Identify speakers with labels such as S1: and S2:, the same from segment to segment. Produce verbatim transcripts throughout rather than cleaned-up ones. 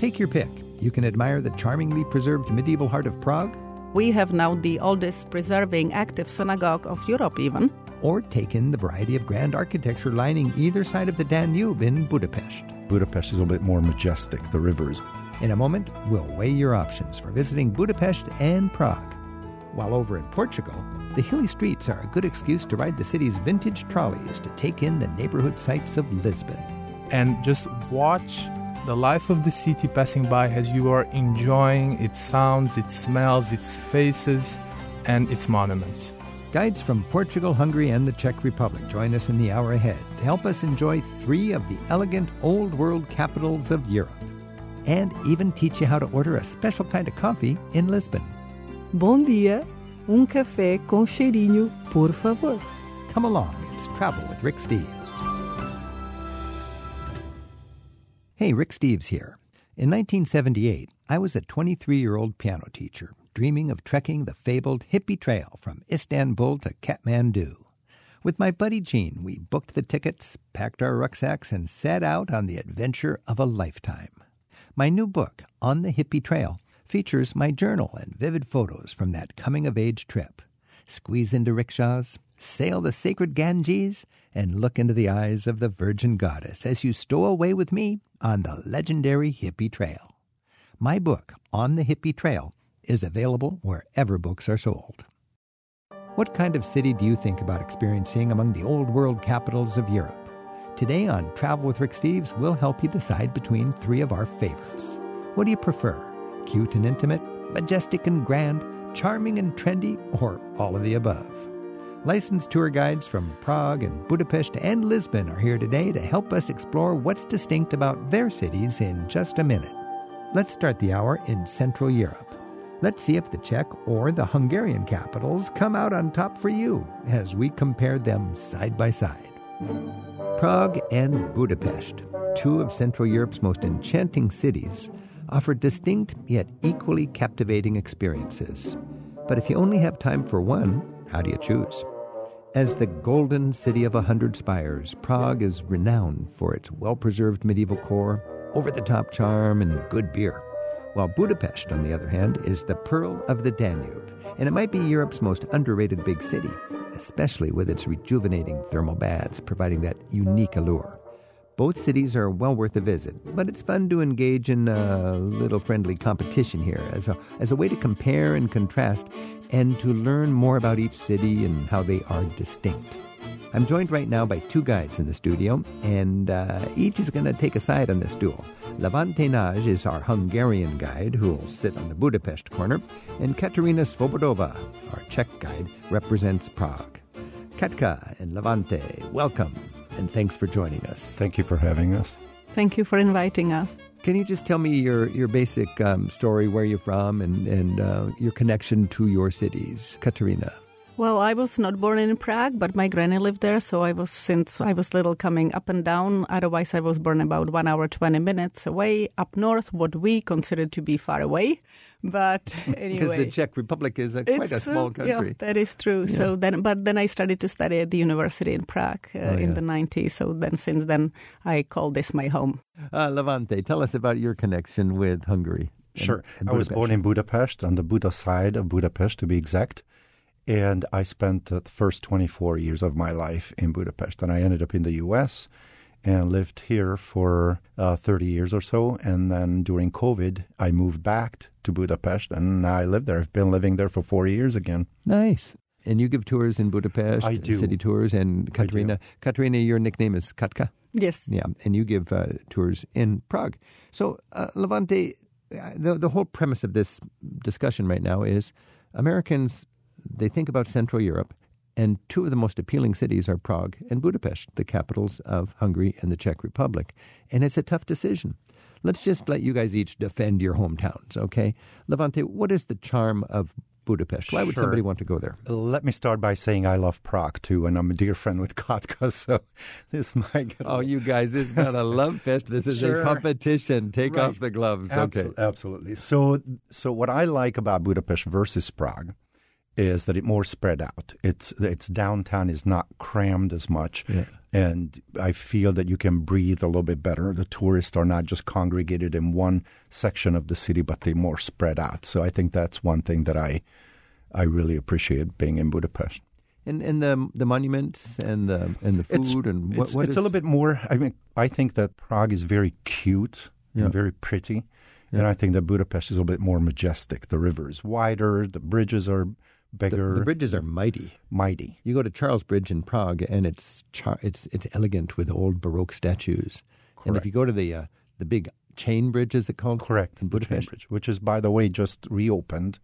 S1: Take your pick. You can admire the charmingly preserved medieval heart of Prague,
S2: We have now the oldest preserving active synagogue of Europe even.
S1: or take in the variety of grand architecture lining either side of the Danube in Budapest.
S3: Budapest is a little bit more majestic, the rivers.
S1: In a moment, we'll weigh your options for visiting Budapest and Prague. While over in Portugal, the hilly streets are a good excuse to ride the city's vintage trolleys to take in the neighborhood sights of Lisbon.
S4: And just watch the life of the city passing by as you are enjoying its sounds, its smells, its faces, and its monuments.
S1: Guides from Portugal, Hungary, and the Czech Republic join us in the hour ahead to help us enjoy three of the elegant old world capitals of Europe, and even teach you how to order a special kind of coffee in Lisbon.
S5: Bom dia, um café com cheirinho, por favor.
S1: Come along, it's Travel with Rick Steves. Hey, Rick Steves here. In nineteen seventy-eight, I was a twenty-three-year-old piano teacher, dreaming of trekking the fabled hippie trail from Istanbul to Kathmandu. With my buddy Gene, we booked the tickets, packed our rucksacks, and set out on the adventure of a lifetime. My new book, On the Hippie Trail, features my journal and vivid photos from that coming-of-age trip. Squeeze into rickshaws, sail the sacred Ganges, and look into the eyes of the Virgin Goddess as you stow away with me on the legendary Hippie Trail. My book, On the Hippie Trail, is available wherever books are sold. What kind of city do you think about experiencing among the old world capitals of Europe? Today on Travel with Rick Steves, we'll help you decide between three of our favorites. What do you prefer? Cute and intimate, majestic and grand, charming and trendy, or all of the above? Licensed tour guides from Prague and Budapest and Lisbon are here today to help us explore what's distinct about their cities in just a minute. Let's start the hour in Central Europe. Let's see if the Czech or the Hungarian capitals come out on top for you as we compare them side by side. Prague and Budapest, two of Central Europe's most enchanting cities, offer distinct yet equally captivating experiences. But if you only have time for one, how do you choose? As the golden city of a hundred spires, Prague is renowned for its well-preserved medieval core, over-the-top charm, and good beer. While Budapest, on the other hand, is the pearl of the Danube, and it might be Europe's most underrated big city, especially with its rejuvenating thermal baths providing that unique allure. Both cities are well worth a visit, but it's fun to engage in a little friendly competition here as a, as a way to compare and contrast and to learn more about each city and how they are distinct. I'm joined right now by two guides in the studio, and uh, each is going to take a side on this duel. Levente Nagy is our Hungarian guide, who will sit on the Budapest corner, and Katerina Svobodova, our Czech guide, represents Prague. Katka and Levente, welcome, and thanks for joining us.
S3: Thank you for having us.
S2: Thank you for inviting us.
S1: Can you just tell me your, your basic um, story, where you're from, and, and uh, your connection to your cities? Katerina.
S2: Well, I was not born in Prague, but my granny lived there, so I was, since I was little, coming up and down. Otherwise, I was born about one hour, twenty minutes away, up north, what we consider to be far away. But anyway.
S1: Because the Czech Republic is a, quite a small country.
S2: Uh, yeah, that is true. Yeah. So then, but then I started to study at the university in Prague uh, oh, yeah. in the nineties. So then, since then, I call this my home.
S1: Uh, Levente, tell us about your connection with Hungary. And,
S3: sure.
S1: and
S3: I was born in Budapest, on the Buda side of Budapest, to be exact. And I spent the first twenty-four years of my life in Budapest. And I ended up in the U S and lived here for uh, thirty years or so. And then during COVID, I moved back to Budapest, and now I live there. I've been living there for four years again.
S1: Nice. And you give tours in Budapest?
S3: I do.
S1: City tours. And Katerina, Katerina, your nickname is Katka?
S2: Yes.
S1: Yeah, and you give uh, tours in Prague. So, uh, Levente, the, the whole premise of this discussion right now is Americans, they think about Central Europe, and two of the most appealing cities are Prague and Budapest, the capitals of Hungary and the Czech Republic. And it's a tough decision. Let's just let you guys each defend your hometowns, okay? Levente, what is the charm of Budapest? Why would
S3: Sure.
S1: somebody want to go there?
S3: Let me start by saying I love Prague, too, and I'm a dear friend with Katka, so this might get...
S1: Oh, you guys, this is not a love fest. This is
S3: Sure.
S1: a competition. Take
S3: Right.
S1: off the gloves.
S3: Absol-
S1: Okay.
S3: Absolutely. So, so what I like about Budapest versus Prague is that it's more spread out. Its its downtown is not crammed as much.
S1: Yeah.
S3: And I feel that you can breathe a little bit better. The tourists are not just congregated in one section of the city, but they're more spread out. So I think that's one thing that I I really appreciate being in Budapest.
S1: And and the the monuments and the and the food
S3: it's,
S1: and what,
S3: it's,
S1: what
S3: it's
S1: is...
S3: a little bit more. I mean, I think that Prague is very cute
S1: Yeah.
S3: and very pretty,
S1: Yeah.
S3: and I think that Budapest is a little bit more majestic. The river is wider, the bridges are
S1: The,
S3: bigger,
S1: the bridges are mighty.
S3: mighty.
S1: You go to Charles Bridge in Prague, and it's char- it's it's elegant with old Baroque statues. And if
S3: Correct.
S1: you go to the uh, the big chain bridge, is it called?
S3: Correct,
S1: In
S3: the Chain
S1: Budapest.
S3: Bridge, which is, by the way, just reopened,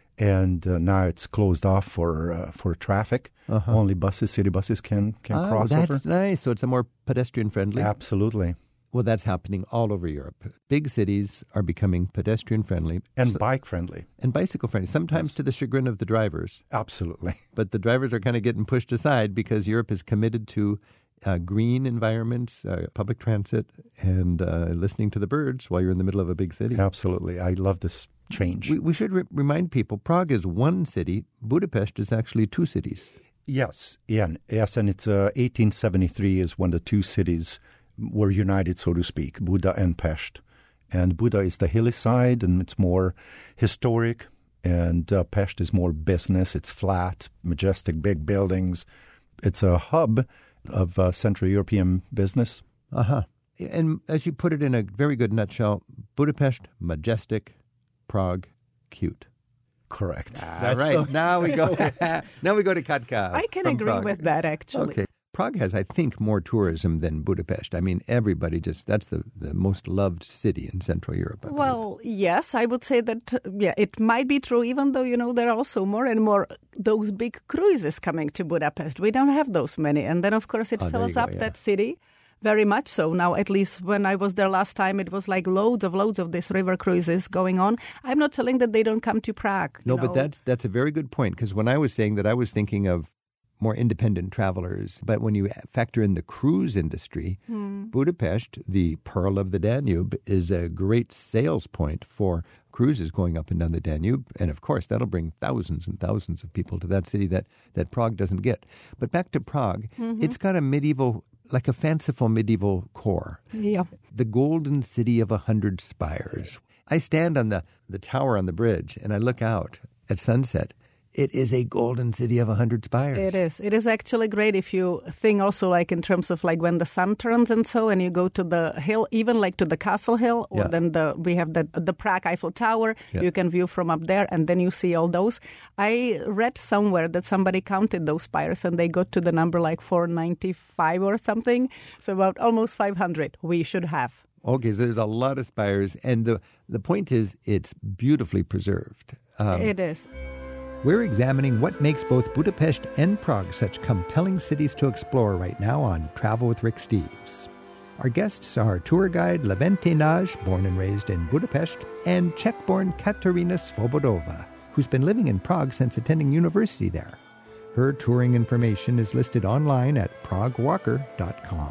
S3: and uh, now it's closed off for uh, for traffic.
S1: Uh-huh.
S3: Only buses, city buses, can can
S1: Oh,
S3: cross
S1: that's
S3: over.
S1: nice. So it's a more pedestrian friendly.
S3: Absolutely,
S1: Well, that's happening all over Europe. Big cities are becoming pedestrian friendly
S3: and
S1: so-
S3: bike friendly.
S1: and bicycle friendly. Sometimes to the chagrin of the drivers,
S3: Absolutely.
S1: but the drivers are kind of getting pushed aside because Europe is committed to uh, green environments, uh, public transit, and uh, listening to the birds while you're in the middle of a big city.
S3: Absolutely. I love this change.
S1: We, we should re- remind people Prague is one city. Budapest is actually two cities.
S3: Yes, yeah, yes, and it's uh, eighteen seventy-three is when the two cities were united, so to speak, Buda and Pest. And Buda is the hilly side, and it's more historic, and uh, Pest is more business. It's flat, majestic, big buildings. It's a hub of uh, Central European business.
S1: Uh-huh. And as you put it in a very good nutshell, Budapest, majestic, Prague, cute.
S3: Correct.
S1: All right. Now we go. now we go to Katka.
S2: I can
S1: from
S2: agree
S1: Prague.
S2: with that, actually.
S1: Okay. Prague has, I think, more tourism than Budapest. I mean, everybody just, that's the, the most loved city in Central Europe. I believe.
S2: Well, yes, I would say that, uh, yeah, it might be true, even though, you know, there are also more and more those big cruises coming to Budapest. We don't have those many. And then, of course, it
S1: Oh, there
S2: fills
S1: you go,
S2: up
S1: yeah.
S2: that city very much so. Now, at least when I was there last time, it was like loads of loads of these river cruises going on. I'm not telling that they don't come to Prague. you
S1: No, but
S2: know.
S1: that's that's a very good point, because when I was saying that, I was thinking of more independent travelers. But when you factor in the cruise industry, Budapest, the pearl of the Danube, is a great sales point for cruises going up and down the Danube. And of course, that'll bring thousands and thousands of people to that city that, that Prague doesn't get. But back to Prague, it's got a medieval, like a fanciful medieval core.
S2: Yeah.
S1: The golden city of a hundred spires. I stand on the, the tower on the bridge and I look out at sunset. It is a golden city of a hundred spires.
S2: It is. It is actually great if you think also like in terms of like when the sun turns and so, and you go to the hill, even like to the castle hill, or
S1: Yeah.
S2: then the we have the the Prague Eiffel Tower.
S1: Yeah.
S2: You can view from up there, and then you see all those. I read somewhere that somebody counted those spires, and they got to the number like four ninety-five or something. So about almost five hundred we should have.
S1: Okay, so there's a lot of spires. And the, the point is, it's beautifully preserved. Um,
S2: It is.
S1: We're examining what makes both Budapest and Prague such compelling cities to explore right now on Travel with Rick Steves. Our guests are tour guide Levente Naj, born and raised in Budapest, and Czech-born Katarina Svobodova, who's been living in Prague since attending university there. Her touring information is listed online at prague walker dot com.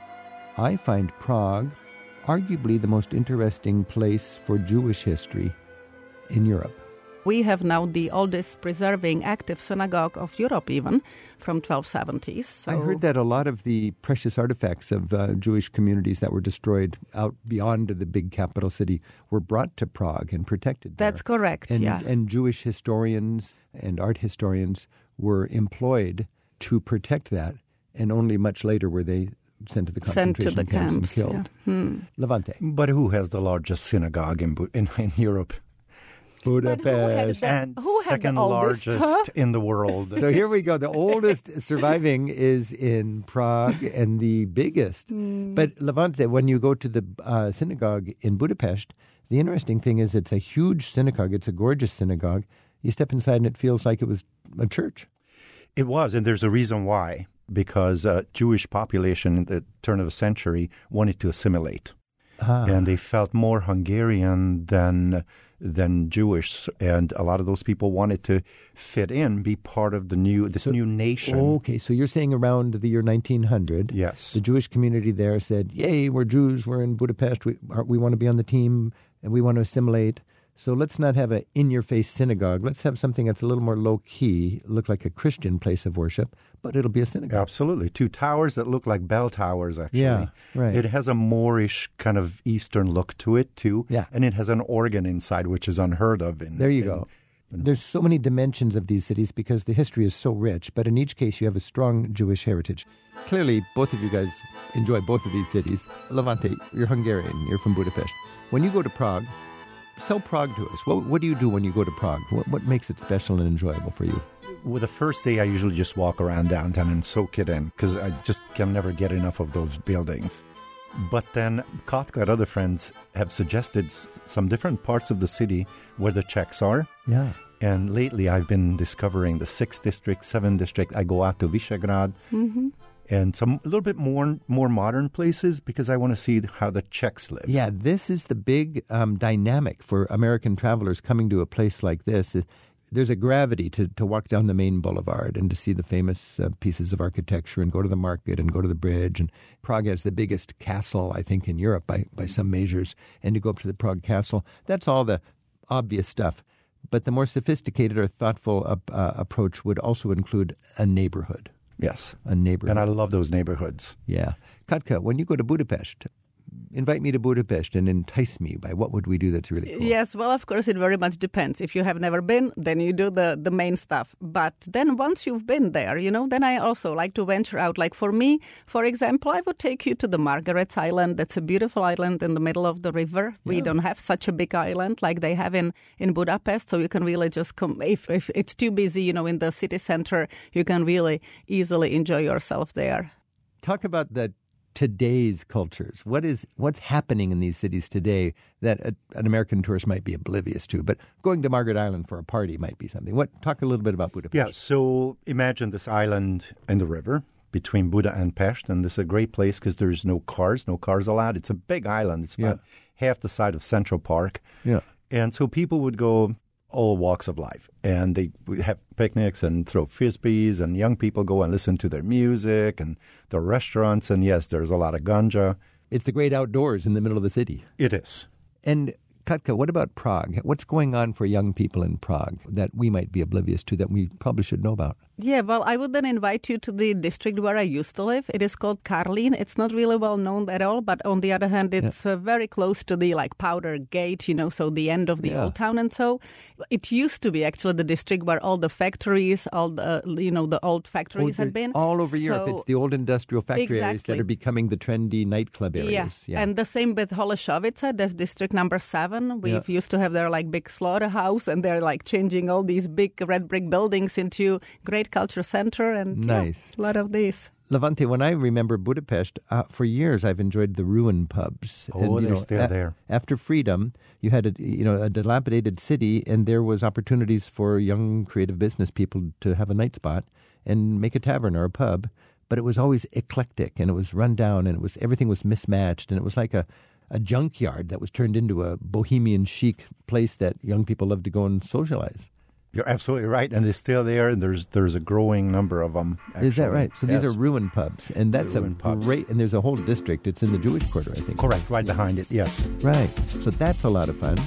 S1: I find Prague arguably the most interesting place for Jewish history in Europe.
S2: We have now the oldest preserving active synagogue of Europe, even from twelve seventies. So
S1: I heard that a lot of the precious artifacts of uh, Jewish communities that were destroyed out beyond the big capital city were brought to Prague and protected there.
S2: That's correct,
S1: And,
S2: yeah.
S1: and Jewish historians and art historians were employed to protect that, and only much later were they sent to the
S2: Sent to
S1: concentration
S2: the
S1: camps,
S2: camps,
S1: and killed.
S2: yeah. Hmm.
S1: Levante.
S3: But who has the largest synagogue in Bu- in, in Europe?
S1: Budapest.
S2: But who had the-
S3: And
S2: who had the
S3: second
S2: oldest,
S3: largest
S2: huh?
S3: in the world.
S1: So here we go. The oldest surviving is in Prague, and the biggest.
S2: Hmm.
S1: But Levante, when you go to the uh, synagogue in Budapest, the interesting thing is it's a huge synagogue. It's a gorgeous synagogue. You step inside and it feels like it was a church.
S3: It was, and there's a reason why. Because uh, Jewish population in the turn of the century wanted to assimilate.
S1: Ah.
S3: And they felt more Hungarian than than Jewish, and a lot of those people wanted to fit in, be part of the new this new nation.
S1: Okay, so you're saying around the year nineteen hundred,
S3: Yes.
S1: the Jewish community there said, yay, we're Jews, we're in Budapest, we, are, we want to be on the team, and we want to assimilate. So let's not have a in-your-face synagogue. Let's have something that's a little more low-key, look like a Christian place of worship, but it'll be a synagogue.
S3: Absolutely. Two towers that look like bell towers, actually.
S1: Yeah, right.
S3: It has a Moorish kind of Eastern look to it, too.
S1: Yeah.
S3: And it has an organ inside, which is unheard of. In,
S1: there you
S3: in,
S1: go. There's so many dimensions of these cities because the history is so rich, but in each case you have a strong Jewish heritage. Clearly, both of you guys enjoy both of these cities. Levente, you're Hungarian, you're from Budapest. When you go to Prague, sell Prague to us. What, what do you do when you go to Prague? What, what makes it special and enjoyable for you?
S3: Well, the first day I usually just walk around downtown and soak it in because I just can never get enough of those buildings. But then Katka and other friends have suggested s- some different parts of the city where the Czechs are.
S1: Yeah.
S3: And lately I've been discovering the sixth district, seventh district. I go out to Visegrad
S2: Mm-hmm.
S3: and some a little bit more more modern places because I want to see how the Czechs live.
S1: Yeah, this is the big um, dynamic for American travelers coming to a place like this. There's a gravity to, to walk down the main boulevard and to see the famous uh, pieces of architecture and go to the market and go to the bridge. And Prague has the biggest castle, I think, in Europe by, by some measures. And to go up to the Prague Castle, that's all the obvious stuff. But the more sophisticated or thoughtful uh, uh, approach would also include a neighborhood.
S3: Yes.
S1: A neighborhood.
S3: And I love those neighborhoods.
S1: Yeah. Katka, when you go to Budapest, invite me to Budapest and entice me by what would we do that's really cool?
S2: Yes, well, of course, it very much depends. If you have never been, then you do the, the main stuff. But then once you've been there, you know, then I also like to venture out. Like for me, for example, I would take you to the Margaret's Island. That's a beautiful island in the middle of the river. We
S1: Yeah.
S2: don't have such a big island like they have in, in Budapest. So you can really just come, if, if it's too busy, you know, in the city center, you can really easily enjoy yourself there.
S1: Talk about the today's cultures. What is what's happening in these cities today that a, an American tourist might be oblivious to? But going to Margaret Island for a party might be something. What? Talk a little bit about Budapest.
S3: Yeah, so imagine this island in the river between Buda and Pest, and this is a great place because there's no cars, no cars allowed. It's a big island. It's about
S1: Yeah.
S3: half the size of Central Park.
S1: Yeah.
S3: And so people would go all walks of life, and they would have picnics and throw frisbees, and young people go and listen to their music, and the restaurants, and yes, there's a lot of ganja.
S1: It's the great outdoors in the middle of the city.
S3: It is.
S1: And Katka, what about Prague? What's going on for young people in Prague that we might be oblivious to that we probably should know about?
S2: Yeah, well, I would then invite you to the district where I used to live. It is called Karlín. It's not really well known at all, but on the other hand, it's yeah. uh, very close to the like Powder Gate, you know, so the end of the
S1: yeah.
S2: old town. And so it used to be actually the district where all the factories, all the, you know, the old factories
S1: oh,
S2: had been.
S1: All over
S2: so,
S1: Europe, it's the old industrial factory
S2: exactly.
S1: areas that are becoming the trendy nightclub areas.
S2: Yeah,
S1: yeah.
S2: and the same with Holešovice, that's district number seven. We've
S1: yeah.
S2: used to have their like big slaughterhouse, and they're like changing all these big red brick buildings into great culture center. And
S1: nice.
S2: Yeah, a lot of these.
S1: Levente, when I remember Budapest, uh, for years I've enjoyed the ruin pubs.
S3: Oh,
S1: and, you
S3: they're
S1: know,
S3: still
S1: a-
S3: there.
S1: After freedom, you had a you know a dilapidated city, and there was opportunities for young creative business people to have a night spot and make a tavern or a pub. But it was always eclectic, and it was run down, and it was everything was mismatched, and it was like a a junkyard that was turned into a bohemian chic place that young people love to go and socialize.
S3: You're absolutely right, and they're still there, and there's there's a growing number of them. Actually.
S1: Is that right? So
S3: yes.
S1: these are ruin pubs, and that's a
S3: ruin pubs.
S1: great. And there's a whole district. It's in the Jewish Quarter, I think.
S3: Correct, right behind it, yes.
S1: Right. So that's a lot of fun.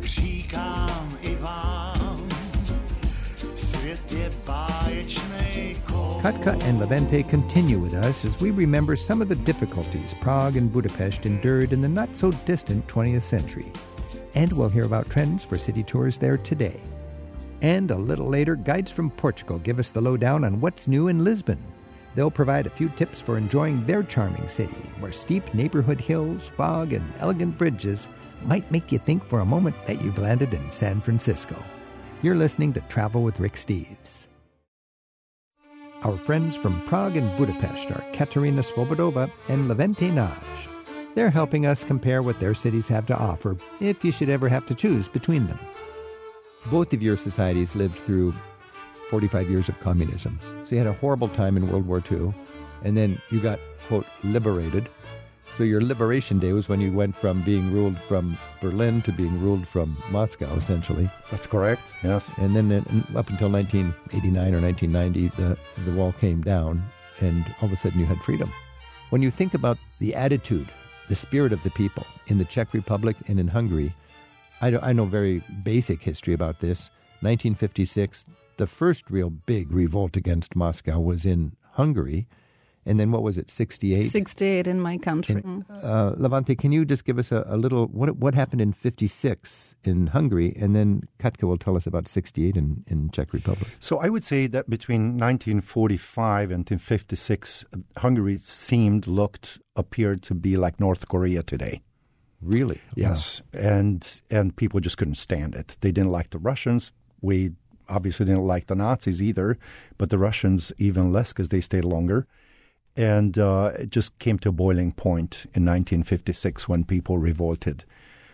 S1: Katka and Levente continue with us as we remember some of the difficulties Prague and Budapest endured in the not-so-distant twentieth century. And we'll hear about trends for city tours there today. And a little later, guides from Portugal give us the lowdown on what's new in Lisbon. They'll provide a few tips for enjoying their charming city, where steep neighborhood hills, fog, and elegant bridges might make you think for a moment that you've landed in San Francisco. You're listening to Travel with Rick Steves. Our friends from Prague and Budapest are Katerina Svobodova and Levente Nagy. They're helping us compare what their cities have to offer, if you should ever have to choose between them. Both of your societies lived through forty-five years of communism. So you had a horrible time in World War Two, and then you got, quote, liberated. So your liberation day was when you went from being ruled from Berlin to being ruled from Moscow, essentially.
S3: That's correct, yes.
S1: And then uh, up until nineteen eighty-nine or nineteen ninety, the, the wall came down, and all of a sudden you had freedom. When you think about the attitude, the spirit of the people in the Czech Republic and in Hungary, I, know- I know very basic history about this. nineteen fifty-six, the first real big revolt against Moscow was in Hungary. And then what was it, sixty-eight?
S2: sixty-eight in my country.
S1: In, uh, Levante, can you just give us a, a little, what what happened in fifty-six in Hungary? And then Katka will tell us about sixty-eight in, in Czech Republic.
S3: So I would say that between nineteen forty-five and nineteen fifty-six, Hungary seemed, looked, appeared to be like North Korea today.
S1: Really?
S3: Yes. Wow. And and people just couldn't stand it. They didn't like the Russians. We obviously didn't like the Nazis either, but the Russians even less because they stayed longer. And uh, it just came to a boiling point in nineteen fifty-six when people revolted.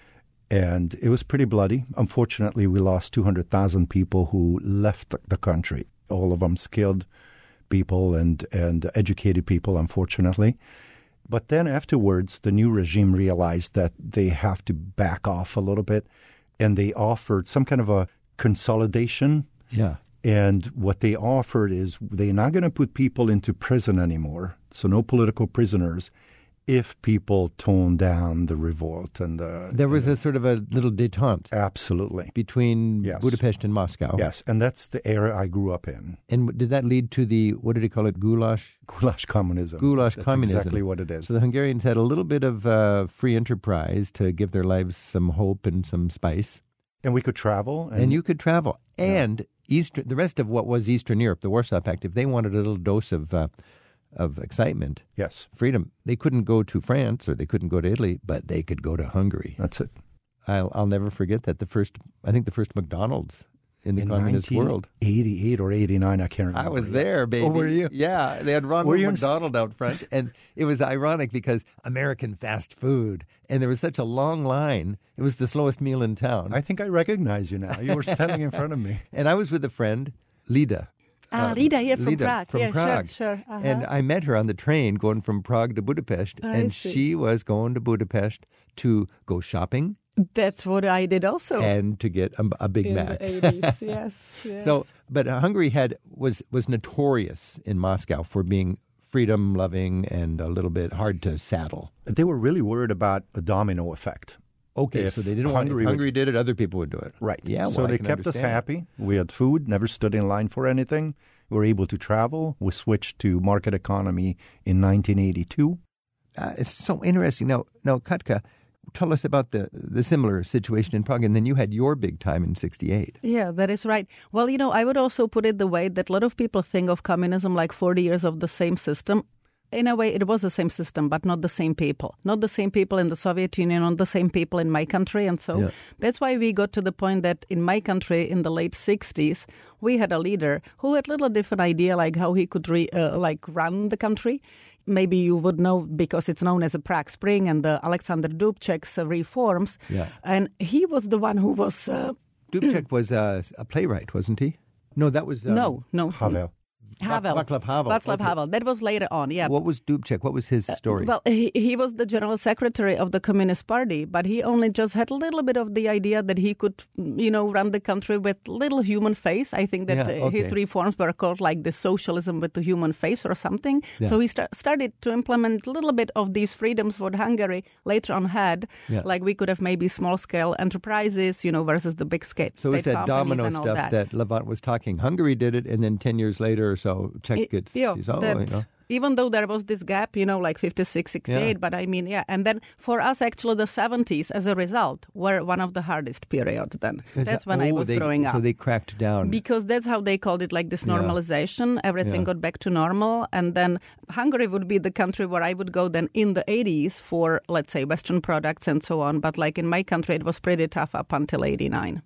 S3: And it was pretty bloody. Unfortunately, we lost two hundred thousand people who left the country, all of them skilled people and, and educated people, unfortunately. But then afterwards, the new regime realized that they have to back off a little bit, and they offered some kind of a consolidation.
S1: Yeah.
S3: And what they offered is they're not going to put people into prison anymore, so no political prisoners, if people tone down the revolt. And the,
S1: There was
S3: and
S1: a sort of a little détente.
S3: Absolutely.
S1: Between
S3: yes.
S1: Budapest and Moscow.
S3: Yes, and that's the era I grew up in.
S1: And did that lead to the, what did he call it, goulash?
S3: Goulash communism.
S1: Goulash
S3: that's
S1: communism.
S3: exactly what it is.
S1: So the Hungarians had a little bit of uh, free enterprise to give their lives some hope and some spice.
S3: And we could travel. And,
S1: and you could travel. And yeah. Eastern, the rest of what was Eastern Europe, the Warsaw Pact, if they wanted a little dose of uh, of excitement,
S3: yes,
S1: freedom, they couldn't go to France or they couldn't go to Italy, but they could go to Hungary.
S3: That's it.
S1: I'll, I'll never forget that. The first, I think the first McDonald's in the
S3: in
S1: communist world.
S3: eighty-eight or eighty-nine, I can't remember.
S1: I was
S3: yet.
S1: there, baby.
S3: Oh, were you?
S1: Yeah, they had Ronald McDonald out front, and it was ironic because American fast food, and there was such a long line. It was the slowest meal in town.
S3: I think I recognize you now. You were standing in front of me.
S1: And I was with a friend, Lida.
S2: Ah, uh, Lida, yeah, from
S1: Lida,
S2: Prague.
S1: From
S2: yeah,
S1: Prague.
S2: Sure, sure. Uh-huh.
S1: And I met her on the train going from Prague to Budapest,
S2: I
S1: and
S2: see.
S1: she was going to Budapest to go shopping.
S2: That's what I did also.
S1: And to get a, a Big
S2: in
S1: Mac.
S2: the eighties, yes, yes.
S1: So, but uh, Hungary had was was notorious in Moscow for being freedom-loving and a little bit hard to saddle.
S3: They were really worried about a domino effect.
S1: Okay,
S3: If
S1: so they didn't
S3: Hungary
S1: want if Hungary
S3: would,
S1: did it, other people would do it.
S3: Right.
S1: Yeah, well,
S3: so
S1: I
S3: they
S1: can
S3: kept us
S1: understand.
S3: happy. We had food, never stood in line for anything. We were able to travel. We switched to market economy in nineteen eighty-two.
S1: Uh, it's so interesting. Now, now, Katka, tell us about the, the similar situation in Prague, and then you had your big time in sixty-eight.
S2: Yeah, that is right. Well, you know, I would also put it the way that a lot of people think of communism like forty years of the same system. In a way, it was the same system, but not the same people. Not the same people in the Soviet Union, not the same people in my country. And so
S1: yeah.
S2: that's why we got to the point that in my country in the late sixties, we had a leader who had a little different idea like how he could re, uh, like run the country. Maybe you would know because it's known as a Prague Spring and the Alexander Dubček's uh, reforms.
S1: Yeah.
S2: And he was the one who was... Uh,
S1: Dubček was uh, a playwright, wasn't he? No, that was... Um,
S2: no, no.
S3: Havel.
S2: Havel.
S1: Václav Havel.
S2: Václav
S1: Okay.
S2: Havel. That was later on, yeah.
S1: What was Dubček? What was his story?
S2: Well, he, he was the general secretary of the Communist Party, but he only just had a little bit of the idea that he could, you know, run the country with little human face. I think that
S1: Yeah,
S2: uh,
S1: okay.
S2: his reforms were called like the socialism with the human face or something.
S1: Yeah.
S2: So he sta- started to implement a little bit of these freedoms what Hungary later on had.
S1: Yeah.
S2: Like we could have maybe small-scale enterprises, you know, versus the big scale.
S1: So it's
S2: state
S1: that
S2: companies
S1: domino
S2: and all
S1: stuff
S2: that.
S1: that. Levant was talking. Hungary did it, and then ten years later or so, Czech
S2: It-
S1: gets,
S2: yeah,
S1: sees, oh,
S2: that-
S1: you know.
S2: even though there was this gap, you know, like fifty-six, sixty-eight,
S1: Yeah.
S2: but I mean, yeah. And then for us, actually, the seventies, as a result, were one of the hardest periods then.
S1: Is
S2: That's
S1: that-
S2: when I
S1: oh,
S2: was
S1: they,
S2: growing up.
S1: So they cracked down.
S2: Because that's how they called it, like this
S1: Yeah.
S2: normalization. Everything
S1: Yeah.
S2: got back to normal. And then Hungary would be the country where I would go then in the eighties for, let's say, Western products and so on. But like in my country, it was pretty tough up until eighty-nine.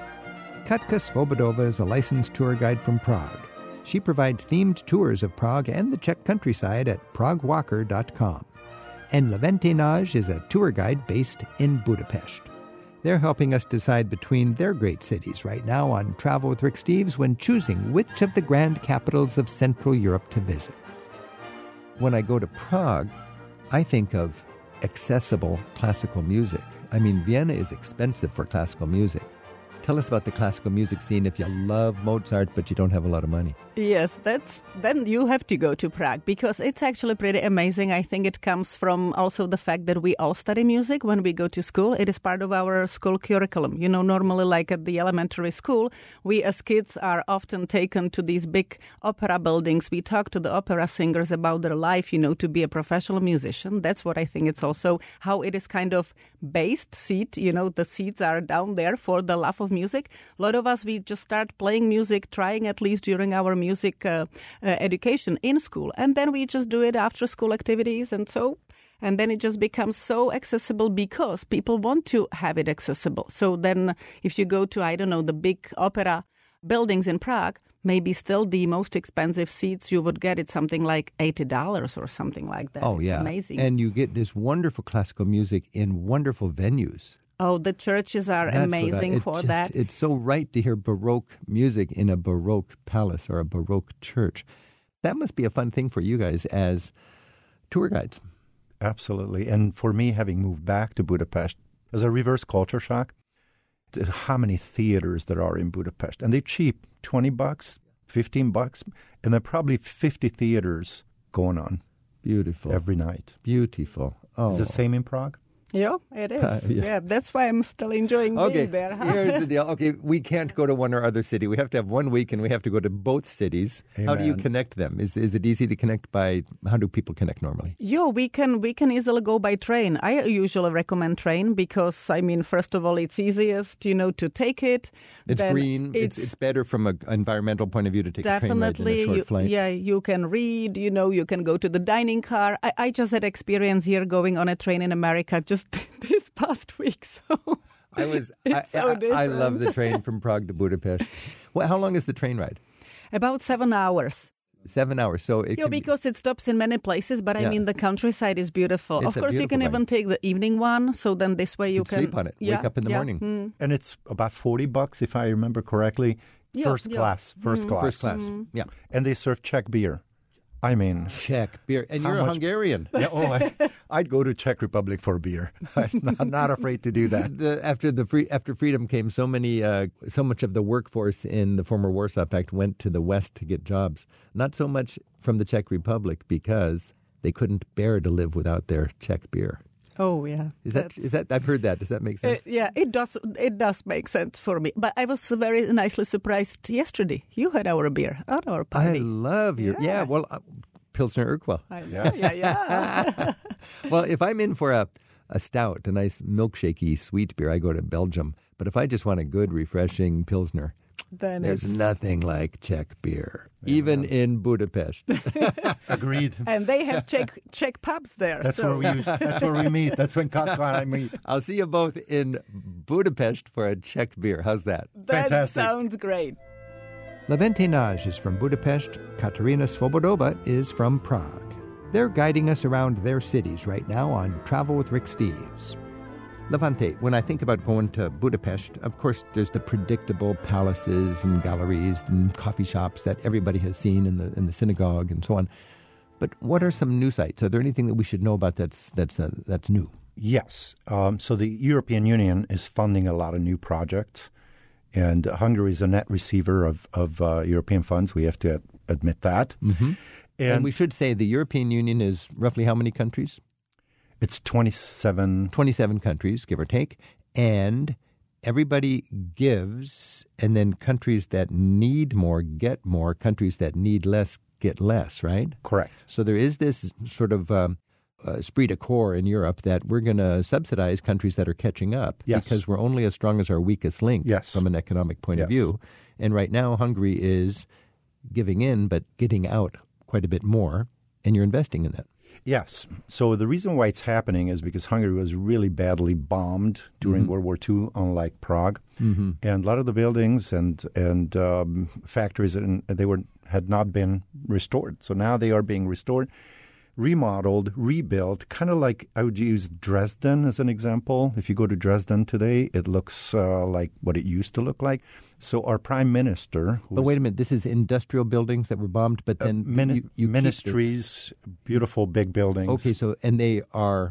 S1: Katka Svobodova is a licensed tour guide from Prague. She provides themed tours of Prague and the Czech countryside at prague walker dot com. And Levente Naj is a tour guide based in Budapest. They're helping us decide between their great cities right now on Travel with Rick Steves when choosing which of the grand capitals of Central Europe to visit. When I go to Prague, I think of accessible classical music. I mean, Vienna is expensive for classical music. Tell us about the classical music scene if you love Mozart, but you don't have a lot of money.
S2: Yes, that's then you have to go to Prague because it's actually pretty amazing. I think it comes from also the fact that we all study music when we go to school. It is part of our school curriculum. You know, normally like at the elementary school, we as kids are often taken to these big opera buildings. We talk to the opera singers about their life, you know, to be a professional musician. That's what I think it's also how it is kind of based seat. You know, the seats are down there for the love of music. A lot of us, we just start playing music, trying at least during our music uh, uh, education in school. And then we just do it after school activities and so. And then it just becomes so accessible because people want to have it accessible. So then if you go to, I don't know, the big opera buildings in Prague, maybe still the most expensive seats you would get, it's something like eighty dollars or something like that.
S1: Oh,
S2: it's
S1: yeah.
S2: amazing.
S1: And you get this wonderful classical music in wonderful venues.
S2: Oh, the churches are
S1: That's
S2: amazing
S1: I,
S2: for
S1: just,
S2: that.
S1: It's so right to hear Baroque music in a Baroque palace or a Baroque church. That must be a fun thing for you guys as tour guides.
S3: Absolutely. And for me, having moved back to Budapest, as a reverse culture shock, how many theaters there are in Budapest. And they're cheap, twenty bucks, fifteen bucks, and there are probably fifty theaters going on.
S1: Beautiful.
S3: Every night.
S1: Beautiful. Oh.
S3: Is it the same in Prague?
S2: Yeah, it is.
S1: Uh, yeah.
S2: yeah, that's why I'm still enjoying
S1: Okay,
S2: being there.
S1: here's the deal. Okay, we can't go to one or other city. We have to have one week, and we have to go to both cities.
S3: Amen.
S1: How do you connect them? Is is it easy to connect by, how do people connect normally?
S2: Yeah, we can we can easily go by train. I usually recommend train because, I mean, first of all, it's easiest, you know, to take it.
S1: It's
S2: Then
S1: green. It's, it's better from an environmental point of view to take a train ride than a short
S2: you,
S1: flight.
S2: Yeah, you can read, you know, you can go to the dining car. I, I just had experience here going on a train in America just this past week. So
S1: I was.
S2: it's
S1: I,
S2: so
S1: I, I love
S2: different.
S1: the train from Prague to Budapest. Well, how long is the train ride?
S2: About seven hours.
S1: Seven hours. So it
S2: Yeah,
S1: can be-
S2: because it stops in many places, but I
S1: Yeah.
S2: mean the countryside is beautiful.
S1: It's
S2: of
S1: a
S2: course, you
S1: beautiful
S2: can
S1: ride.
S2: even take the evening one. So then this way you
S1: You
S2: can
S1: sleep on it,
S2: Yeah,
S1: wake up in the
S2: yeah.
S1: morning.
S2: Mm.
S3: And it's about forty bucks, if I remember correctly.
S2: Yeah,
S3: First
S2: yeah.
S3: class. First class.
S1: first class.
S2: Mm-hmm.
S1: Yeah.
S3: And they serve Czech beer. I mean...
S1: Czech beer. And
S3: How
S1: you're a
S3: much-
S1: Hungarian.
S3: Yeah, oh, I, I'd go to Czech Republic for beer. I'm not, not afraid to do that.
S1: The, after the free, after freedom came, so many, uh, so much of the workforce in the former Warsaw Pact went to the West to get jobs. Not so much from the Czech Republic because they couldn't bear to live without their Czech beer.
S2: Oh yeah,
S1: Is that
S2: That's-
S1: is that? I've heard that. Does that make
S2: Uh,
S1: sense?
S2: yeah, it does. It does make sense for me. But I was very nicely surprised yesterday. You had our beer at our
S1: I
S2: party.
S1: love your yeah.
S2: Yeah.
S1: well, uh, Pilsner Urquell.
S2: I know.
S3: Yes.
S2: Yeah, yeah.
S1: Well, if I'm in for a a stout, a nice milkshakey sweet beer, I go to Belgium. But if I just want a good, refreshing Pilsner,
S2: then
S1: there's
S2: it's,
S1: nothing like Czech beer, even in Budapest.
S3: Agreed.
S2: and they have Czech Czech pubs there.
S3: That's
S2: so.
S3: where we that's where we meet. That's when Katka and I meet.
S1: I'll see you both in Budapest for a Czech beer. How's that?
S2: That
S3: Fantastic.
S2: sounds great.
S1: Leventinage is from Budapest. Katarina Svobodova is from Prague. They're guiding us around their cities right now on Travel with Rick Steves. Levante, when I think about going to Budapest, of course, there's the predictable palaces and galleries and coffee shops that everybody has seen in the in the synagogue and so on. But what are some new sites? Are there anything that we should know about that's that's uh, that's new?
S3: Yes. Um, so the European Union is funding a lot of new projects, and Hungary is a net receiver of, of uh, European funds. We have to ad- admit that.
S1: Mm-hmm. And,
S3: And,
S1: we should say the European Union is roughly how many countries?
S3: it's twenty-seven.
S1: twenty-seven countries, give or take. And everybody gives, and then countries that need more get more, countries that need less get less, right?
S3: Correct.
S1: So there is this sort of um, uh, esprit de corps in Europe that we're going to subsidize countries that are catching up
S3: Yes.
S1: because we're only as strong as our weakest link
S3: Yes.
S1: from an economic point of
S3: Yes.
S1: view. And right now, Hungary is giving in but getting out quite a bit more, and you're investing in that.
S3: Yes. So the reason why it's happening is because Hungary was really badly bombed during
S1: Mhm.
S3: World War Two, unlike Prague,
S1: Mm-hmm.
S3: and a lot of the buildings and and um, factories and they were had not been restored. So now they are being restored, remodeled, rebuilt, kind of like I would use Dresden as an example. If you go to Dresden today, it looks uh, like what it used to look like. So our prime minister, who
S1: But wait a minute, this is industrial buildings that were bombed, but
S3: uh,
S1: then
S3: mini-
S1: you, you keep the-
S3: ministries, beautiful big buildings.
S1: Okay, so and they are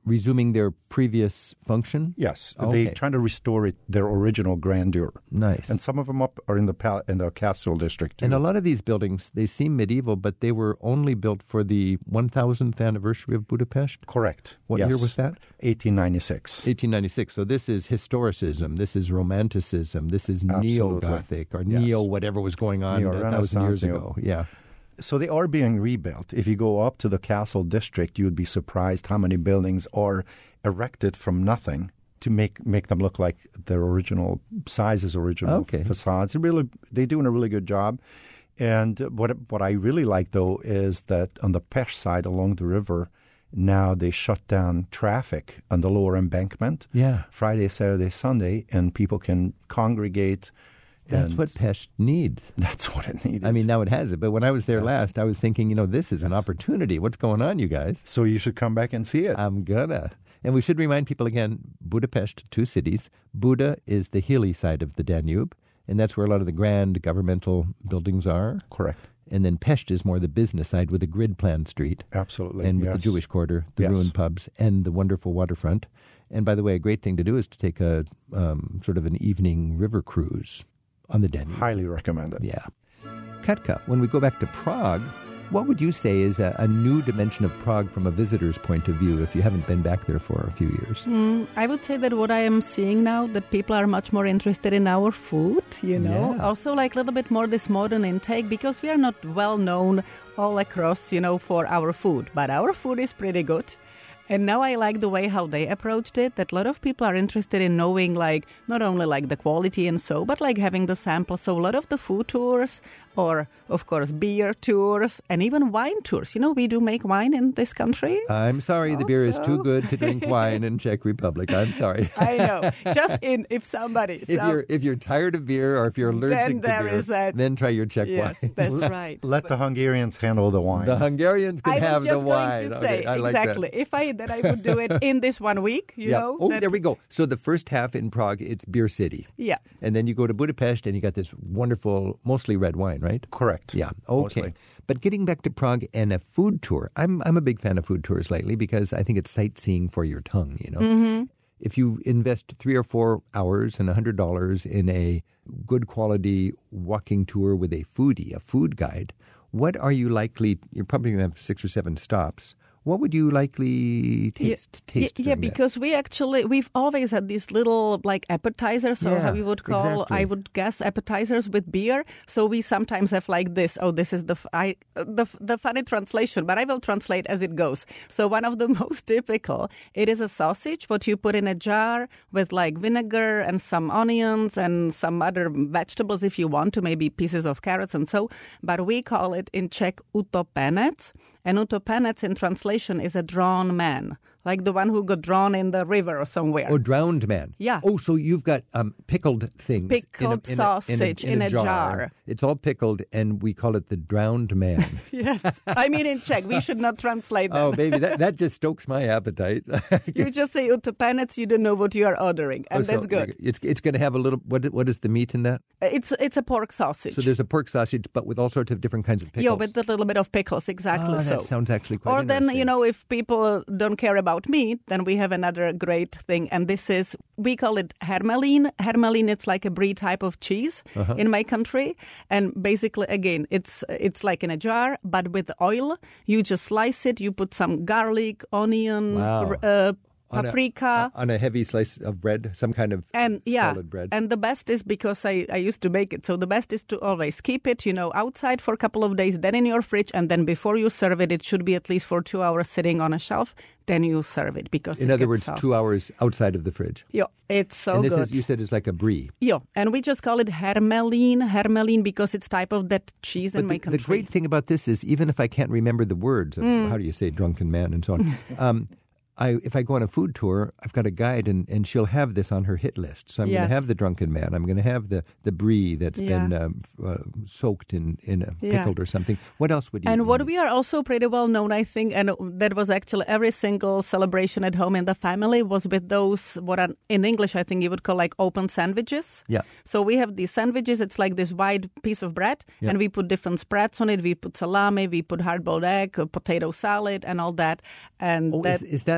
S1: resuming their previous function?
S3: Yes,
S1: Okay.
S3: they're trying to restore it, their original grandeur.
S1: Nice.
S3: And some of them up are in the pal- in the castle district too.
S1: And a lot of these buildings, they seem medieval, but they were only built for the one thousandth anniversary of Budapest?
S3: Correct.
S1: What
S3: Yes.
S1: year was that?
S3: eighteen ninety-six.
S1: eighteen ninety-six. So this is historicism. This is romanticism. This is
S3: Absolutely.
S1: neo-Gothic or
S3: Yes.
S1: neo-whatever was going on a thousand years
S3: Neo-Renaissance, neo-
S1: ago. Yeah.
S3: So they are being rebuilt. If you go up to the castle district, you would be surprised how many buildings are erected from nothing to make make them look like their original sizes, original
S1: Okay.
S3: facades. They really, they're doing a really good job. And what what I really like though is that on the Pest side along the river, now they shut down traffic on the lower embankment.
S1: Yeah.
S3: Friday, Saturday, Sunday, and people can congregate.
S1: That's
S3: and
S1: what Pest needs.
S3: That's what it needed.
S1: I mean, now it has it. But when I was there
S3: Yes.
S1: last, I was thinking, you know, this is an opportunity. What's going on, you guys?
S3: So you should come back and see it.
S1: I'm gonna. And we should remind people again, Budapest, two cities. Buda is the hilly side of the Danube, and that's where a lot of the grand governmental buildings are.
S3: Correct.
S1: And then Pest is more the business side with the grid plan street.
S3: Absolutely.
S1: And with
S3: yes.
S1: the Jewish quarter, the
S3: Yes.
S1: ruined pubs, and the wonderful waterfront. And by the way, a great thing to do is to take a um, sort of an evening river cruise on the Danube.
S3: Highly recommend it.
S1: Yeah. Katka, when we go back to Prague, what would you say is a, a new dimension of Prague from a visitor's point of view if you haven't been back there for a few years?
S2: Mm, I would say that what I am seeing now, that people are much more interested in our food, you know.
S1: Yeah.
S2: Also, like a little bit more this modern intake, because we are not well known all across, you know, for our food. But our food is pretty good. And now I like the way how they approached it, that a lot of people are interested in knowing, like, not only like the quality and so, but like having the sample. So a lot of the food tours, or of course beer tours, and even wine tours. You know, we do make wine in this country.
S1: I'm sorry, the beer is too
S2: Also-
S1: good to drink wine in Czech Republic. I'm sorry.
S2: I know. Just in, if somebody...
S1: If
S2: some-
S1: you're if you're tired of beer or if you're allergic
S2: Then
S1: to
S2: there
S1: beer,
S2: is that-
S1: then try your Czech
S2: Yes,
S1: wine.
S2: that's right.
S3: Let the Hungarians handle the wine.
S1: The Hungarians can
S2: I
S1: have
S2: was just
S1: the wine.
S2: going to say,
S1: Okay, I like that.
S2: exactly. If I that I would do it in this one week, you
S1: yeah.
S2: know.
S1: Oh,
S2: that-
S1: there we go. So the first half in Prague, it's beer city.
S2: Yeah.
S1: And then you go to Budapest and you got this wonderful, mostly red wine, right?
S3: Correct.
S1: Yeah. Okay.
S3: Mostly.
S1: But getting back to Prague and a food tour, I'm I'm a big fan of food tours lately because I think it's sightseeing for your tongue, you know.
S2: Mm-hmm.
S1: If you invest three or four hours and one hundred dollars in a good quality walking tour with a foodie, a food guide, what are you likely, you're probably going to have six or seven stops. What would you likely taste?
S2: Yeah,
S1: taste
S2: yeah,
S1: during that?
S2: because we actually we've always had these little like appetizers, or
S1: Yeah,
S2: how we would call,
S1: exactly.
S2: I would guess, appetizers with beer. So we sometimes have like this. Oh, this is the f- I the the funny translation, but I will translate as it goes. So one of the most typical, it is a sausage, what you put in a jar with like vinegar and some onions and some other vegetables if you want to, maybe pieces of carrots and so. But we call it in Czech utopenec. And utopenec in translation is a drawn man, like the one who got drawn in the river or somewhere.
S1: Oh, drowned man.
S2: Yeah.
S1: Oh, so you've got um, pickled things.
S2: Pickled sausage in a jar.
S1: It's all pickled, and we call it the drowned man.
S2: Yes. I mean in Czech. We should not translate that.
S1: Oh, baby, that, that just stokes my appetite.
S2: You just say utopenec, you don't know what you are ordering. And
S1: Oh, so
S2: that's good.
S1: It's it's going to have a little, what what is the meat in that?
S2: It's it's a pork sausage.
S1: So there's a pork sausage, but with all sorts of different kinds of pickles.
S2: Yeah, with a little bit of pickles, exactly
S1: Oh,
S2: so.
S1: that sounds actually quite
S2: Or then,
S1: interesting.
S2: you know, if people don't care about meat, then we have another great thing. And this is, we call it hermelin. Hermelin, it's like a brie type of cheese
S1: Uh-huh.
S2: in my country. And basically, again, it's it's like in a jar, but with oil. You just slice it. You put some garlic, onion,
S1: Wow.
S2: r- uh,
S1: On a-
S2: paprika.
S1: on a heavy slice of bread, some kind of
S2: And yeah,
S1: solid bread.
S2: and the best is, because I, I used to make it, so the best is to always keep it, you know, outside for a couple of days, then in your fridge, and then before you serve it, it should be at least for two hours sitting on a shelf. Then you serve it, because
S1: in
S2: it
S1: other
S2: gets
S1: words,
S2: soft.
S1: two hours outside of the fridge.
S2: Yeah, it's so
S1: and this
S2: good.
S1: is, you said, is like a brie.
S2: Yeah, and we just call it hermelin, hermelin, because it's type of that cheese in
S1: But
S2: my
S1: the,
S2: country.
S1: the great thing about this is, even if I can't remember the words of
S2: Mm.
S1: how do you say drunken man and so on, um, I, if I go on a food tour, I've got a guide, and, and she'll have this on her hit list. So I'm going
S2: Yes.
S1: to have the drunken man. I'm going to have the, the brie that's
S2: Yeah.
S1: been um, f- uh, soaked in, in a
S2: Yeah.
S1: pickled or something. What else would you
S2: And what
S1: you-
S2: we are also pretty well known, I think, and that was actually every single celebration at home in the family was with those, what are, in English I think you would call like open sandwiches.
S1: Yeah.
S2: So we have these sandwiches, it's like this wide piece of bread,
S1: Yeah.
S2: and we put different spreads on it. We put salami, we put hard-boiled egg, uh, potato salad, and all that. And
S1: Oh,
S2: that,
S1: is, is that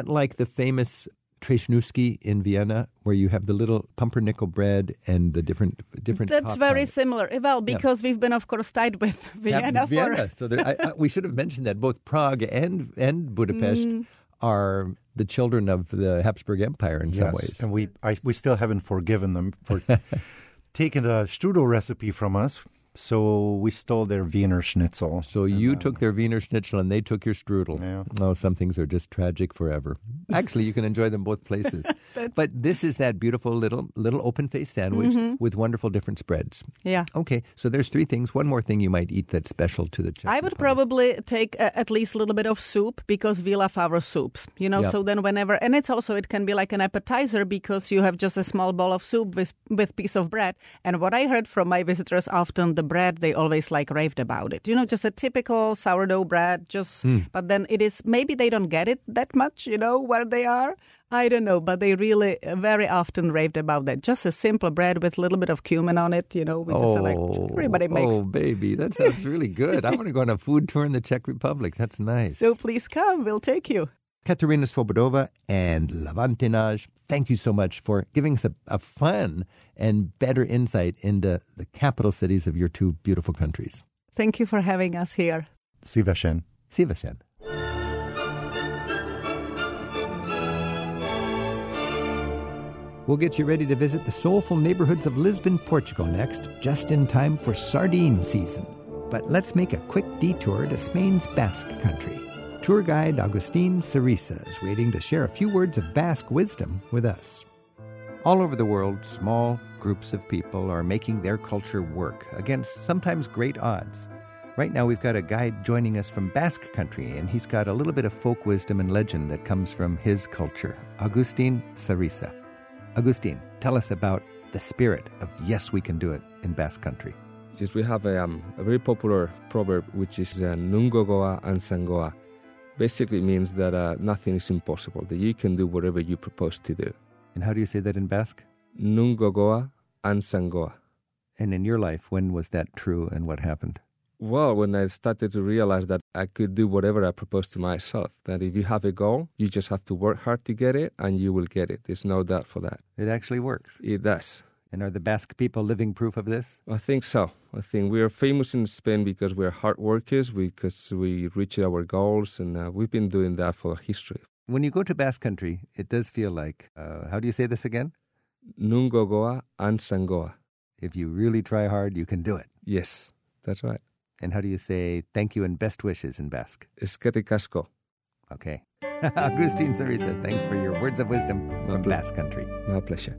S1: that like the famous Trzeźniewski in Vienna, where you have the little pumpernickel bread and the different different?
S2: That's
S1: tops
S2: very
S1: on it?
S2: similar. Well, because yeah. we've been, of course, tied with Vienna.
S1: Yeah, Vienna.
S2: For...
S1: So there, I, I, we should have mentioned that both Prague and and Budapest mm. are the children of the Habsburg Empire in
S3: yes,
S1: some ways.
S3: And we I, we still haven't forgiven them for taking the strudel recipe from us. So we stole their Wiener Schnitzel.
S1: So you uh, took their Wiener Schnitzel and they took your strudel.
S3: Yeah.
S1: Oh, some things are just tragic forever. Actually, you can enjoy them both places. But this is that beautiful little little open-faced sandwich mm-hmm. with wonderful different spreads.
S2: Yeah.
S1: Okay, so there's three things. One more thing you might eat that's special to the Czech
S2: I would
S1: Republic.
S2: probably take uh, at least a little bit of soup because we love our soups. You know,
S1: yep.
S2: so then whenever, and it's also, it can be like an appetizer because you have just a small bowl of soup with, with piece of bread. And what I heard from my visitors often, the bread, they always like raved about it. You know, just a typical sourdough bread, just, mm. but then it is, maybe they don't get it that much, you know, where they are. I don't know, but they really uh, very often raved about that. Just a simple bread with a little bit of cumin on it, you know. We just
S1: oh,
S2: like, everybody makes.
S1: Oh, baby, that sounds really good. I want to go on a food tour in the Czech Republic. That's nice.
S2: So please come. We'll take you.
S1: Katerina Svobodova and Lavantinage, thank you so much for giving us a, a fun and better insight into the capital cities of your two beautiful countries.
S2: Thank you for having us here.
S3: Szívesen.
S1: Szívesen. We'll get you ready to visit the soulful neighborhoods of Lisbon, Portugal next, just in time for sardine season. But let's make a quick detour to Spain's Basque country. Tour guide Agustin Cerisa is waiting to share a few words of Basque wisdom with us. All over the world, small groups of people are making their culture work against sometimes great odds. Right now, we've got a guide joining us from Basque country, and he's got a little bit of folk wisdom and legend that comes from his culture. Agustin Cerisa. Agustin, tell us about the spirit of Yes, We Can Do It in Basque country.
S6: Yes, we have a, um, a very popular proverb, which is uh, Nungogoa and Sangoa. Basically, it means that uh, nothing is impossible, that you can do whatever you propose to do.
S1: And how do you say that in Basque?
S6: Nungogoa and Sangoa.
S1: And in your life, when was that true and what happened?
S6: Well, when I started to realize that I could do whatever I proposed to myself, that if you have a goal, you just have to work hard to get it, and you will get it. There's no doubt for that.
S1: It actually works.
S6: It does.
S1: And are the Basque people living proof of this?
S6: I think so. I think we are famous in Spain because we're hard workers, because we reach our goals, and uh, we've been doing that for history.
S1: When you go to Basque country, it does feel like, uh, how do you say this again?
S6: Nungogoa and Sangoa.
S1: If you really try hard, you can do it.
S6: Yes, that's right.
S1: And how do you say thank you and best wishes in Basque?
S6: Eskerrik asko.
S1: Okay. Agustin Cerisa, thanks for your words of wisdom from
S6: ple-
S1: Basque country.
S6: My pleasure.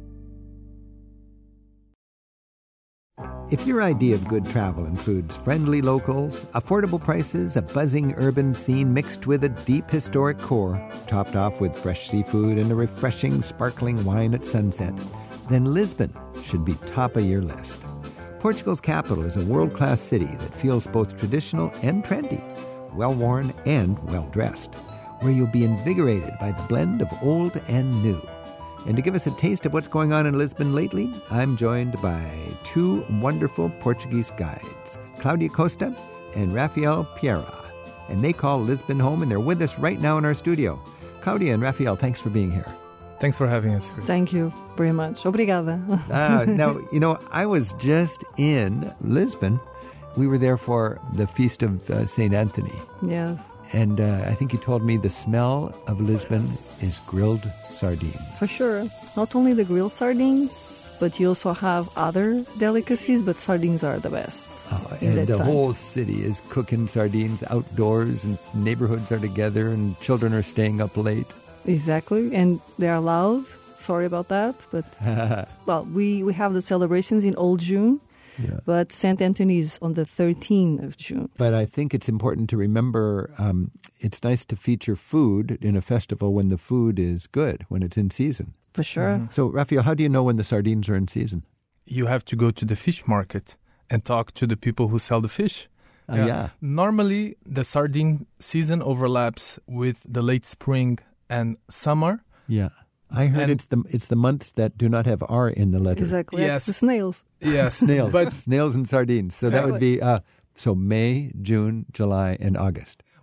S1: If your idea of good travel includes friendly locals, affordable prices, a buzzing urban scene mixed with a deep historic core, topped off with fresh seafood and a refreshing sparkling wine at sunset, then Lisbon should be top of your list. Portugal's capital is a world-class city that feels both traditional and trendy, well-worn and well-dressed, where you'll be invigorated by the blend of old and new. And to give us a taste of what's going on in Lisbon lately, I'm joined by two wonderful Portuguese guides, Claudia Costa and Rafael Piera. And they call Lisbon home, and they're with us right now in our studio. Claudia and Rafael, thanks for being here.
S4: Thanks for having us.
S5: Thank you very much. Obrigada.
S1: uh, now, you know, I was just in Lisbon. We were there for the Feast of uh, Saint Anthony.
S5: Yes.
S1: And uh, I think you told me the smell of Lisbon is grilled sardines.
S5: For sure. Not only the grilled sardines, but you also have other delicacies, but sardines are the best.
S1: Oh, and the time. Whole city is cooking sardines outdoors, and neighborhoods are together, and children are staying up late.
S5: Exactly, and they're allowed. Sorry about that, but well, we, we have the celebrations in Old June, yeah. But Saint Anthony is on the thirteenth of June.
S1: But I think it's important to remember um, it's nice to feature food in a festival when the food is good, when it's in season.
S5: For sure.
S1: Mm-hmm. So, Rafael, how do you know when the sardines are in season?
S4: You have to go to the fish market and talk to the people who sell the fish.
S1: Uh, yeah. yeah.
S4: Normally, the sardine season overlaps with the late spring and summer.
S1: Yeah. I heard and it's the it's the months that do not have R in the letter.
S5: Exactly.
S4: Yes.
S5: The snails.
S4: Yes.
S1: Snails. But snails and sardines. So that would be, uh, so May, June, July, and August.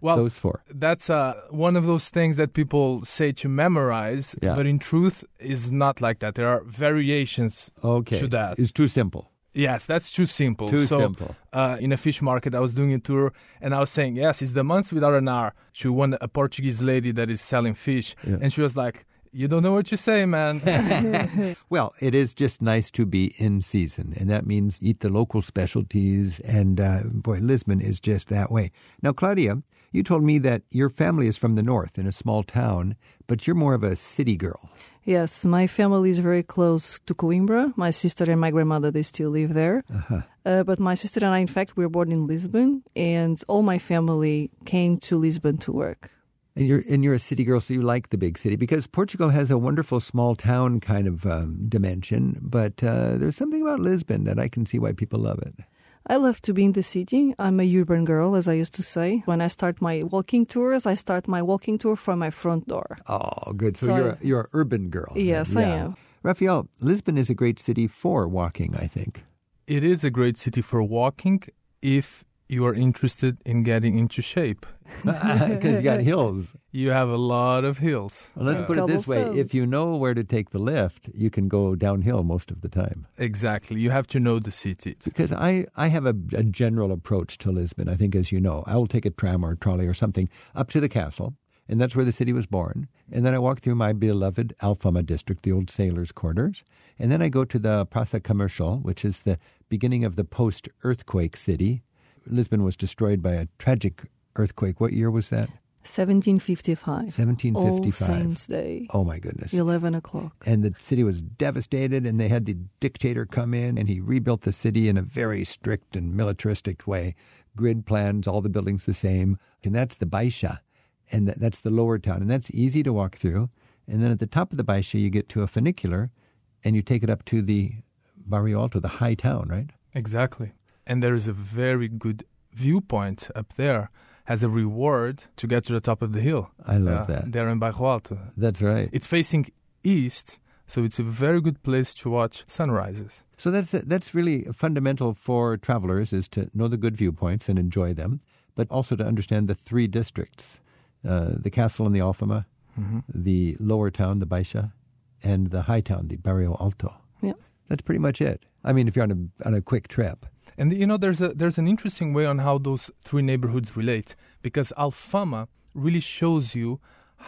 S4: Well,
S1: those four.
S4: That's uh, one of those things that people say to memorize,
S1: yeah.
S4: but in truth is not like that. There are variations
S1: okay.
S4: to that.
S1: It's too simple.
S4: Yes, that's too simple.
S1: Too
S4: so,
S1: simple.
S4: Uh, in a fish market, I was doing a tour, and I was saying, yes, it's the months without an R. She won a Portuguese lady that is selling fish,
S1: yeah.
S4: and she was like, you don't know what you say, man.
S1: Well, it is just nice to be in season, and that means eat the local specialties, and uh, boy, Lisbon is just that way. Now, Claudia, you told me that your family is from the north in a small town, but you're more of a city girl.
S5: Yes, my family is very close to Coimbra. My sister and my grandmother, they still live there.
S1: Uh-huh.
S5: Uh, but my sister and I, in fact, we were born in Lisbon, and all my family came to Lisbon to work.
S1: And you're and you're a city girl, so you like the big city, because Portugal has a wonderful small town kind of um, dimension, but uh, there's something about Lisbon that I can see why people love it.
S5: I love to be in the city. I'm a urban girl, as I used to say. When I start my walking tours, I start my walking tour from my front door.
S1: Oh, good. So,
S5: So
S1: you're, a, you're an urban girl.
S5: Yes,
S1: yeah.
S5: I am.
S1: Raphael, Lisbon is a great city for walking, I think.
S4: It is a great city for walking if you are interested in getting into shape.
S1: Because you got hills.
S4: You have a lot of hills.
S1: Well, let's
S4: Uh,
S1: put it this way.
S5: Cobblestones.
S1: If you know where to take the lift, you can go downhill most of the time.
S4: Exactly. You have to know the city.
S1: Because I, I have a, a general approach to Lisbon, I think, as you know. I will take a tram or a trolley or something up to the castle, and that's where the city was born. And then I walk through my beloved Alfama district, the old sailors' quarters. And then I go to the Praça Comercial, which is the beginning of the post-earthquake city. Lisbon was destroyed by a tragic earthquake. What year was that?
S5: seventeen fifty-five.
S1: seventeen fifty-five.
S5: All Saints Day.
S1: Oh, my goodness.
S5: eleven o'clock.
S1: And the city was devastated, and they had the dictator come in, and he rebuilt the city in a very strict and militaristic way. Grid plans, all the buildings the same. And that's the Baixa, and that, that's the lower town. And that's easy to walk through. And then at the top of the Baixa, you get to a funicular, and you take it up to the Barrio Alto, the high town, right?
S4: Exactly. And there is a very good viewpoint up there. Has a reward to get to the top of the hill.
S1: I love
S4: uh,
S1: that.
S4: There in Bairro Alto.
S1: That's right.
S4: It's facing east, so it's a very good place to watch sunrises.
S1: So that's that's really fundamental for travelers, is to know the good viewpoints and enjoy them, but also to understand the three districts, uh, the castle and the Alfama,
S4: Mm-hmm.
S1: the lower town, the Baixa, and the high town, the Barrio Alto.
S5: Yeah.
S1: That's pretty much it. I mean, if you're on a on a quick trip.
S4: And you know, there's a there's an interesting way on how those three neighborhoods relate, because Alfama really shows you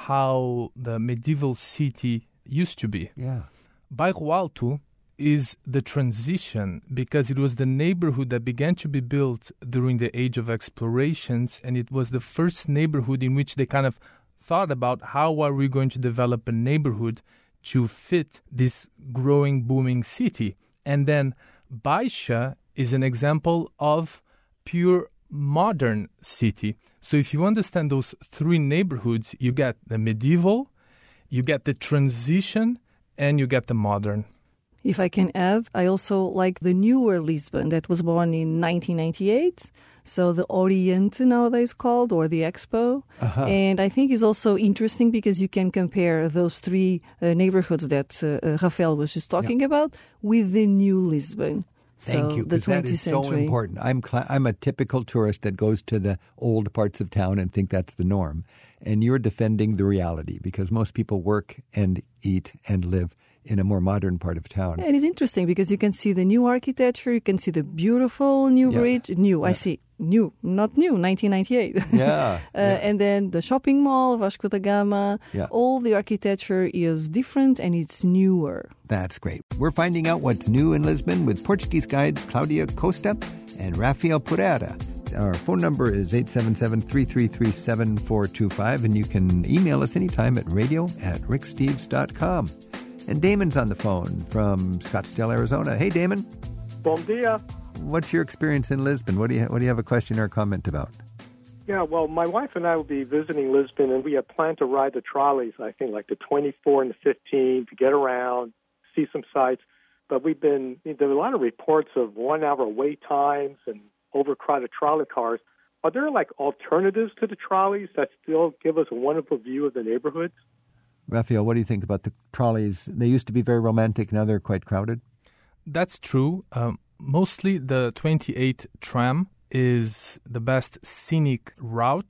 S4: how the medieval city used to be.
S1: Yeah.
S4: Bairro Alto is the transition, because it was the neighborhood that began to be built during the age of explorations, and it was the first neighborhood in which they kind of thought about how are we going to develop a neighborhood to fit this growing, booming city. And then Baixa is an example of pure modern city. So if you understand those three neighborhoods, you get the medieval, you get the transition, and you get the modern.
S5: If I can add, I also like the newer Lisbon that was born in nineteen ninety-eight. So the Oriente nowadays called, or the Expo.
S1: Uh-huh.
S5: And I think it's also interesting because you can compare those three uh, neighborhoods that uh, uh, Rafael was just talking yeah. about with the new Lisbon.
S1: Thank
S5: so
S1: you, because that is
S5: century.
S1: so important. I'm cl- I'm a typical tourist that goes to the old parts of town and think that's the norm. And you're defending the reality, because most people work and eat and live in a more modern part of town.
S5: And it's interesting because you can see the new architecture, you can see the beautiful new
S1: yeah.
S5: bridge. New,
S1: yeah.
S5: I see. New, not new, nineteen ninety-eight.
S1: Yeah,
S5: uh,
S1: yeah.
S5: And then the shopping mall, Vasco da Gama,
S1: yeah.
S5: all the architecture is different and it's newer.
S1: That's great. We're finding out what's new in Lisbon with Portuguese guides Claudia Costa and Rafael Pereira. Our phone number is eight seven seven, three three three, seven four two five, and you can email us anytime at radio at rick steves dot com. And Damon's on the phone from Scottsdale, Arizona. Hey, Damon.
S7: Bom dia.
S1: What's your experience in Lisbon? What do you what do you have a question or a comment about?
S7: Yeah, well, my wife and I will be visiting Lisbon, and we have planned to ride the trolleys, I think, like the twenty-four and the fifteen, to get around, see some sights. But we've been, there are a lot of reports of one-hour wait times and overcrowded trolley cars. Are there, like, alternatives to the trolleys that still give us a wonderful view of the neighborhoods?
S1: Raphael, what do you think about the trolleys? They used to be very romantic. Now they're quite crowded.
S4: That's true. Um, mostly the twenty-eight tram is the best scenic route.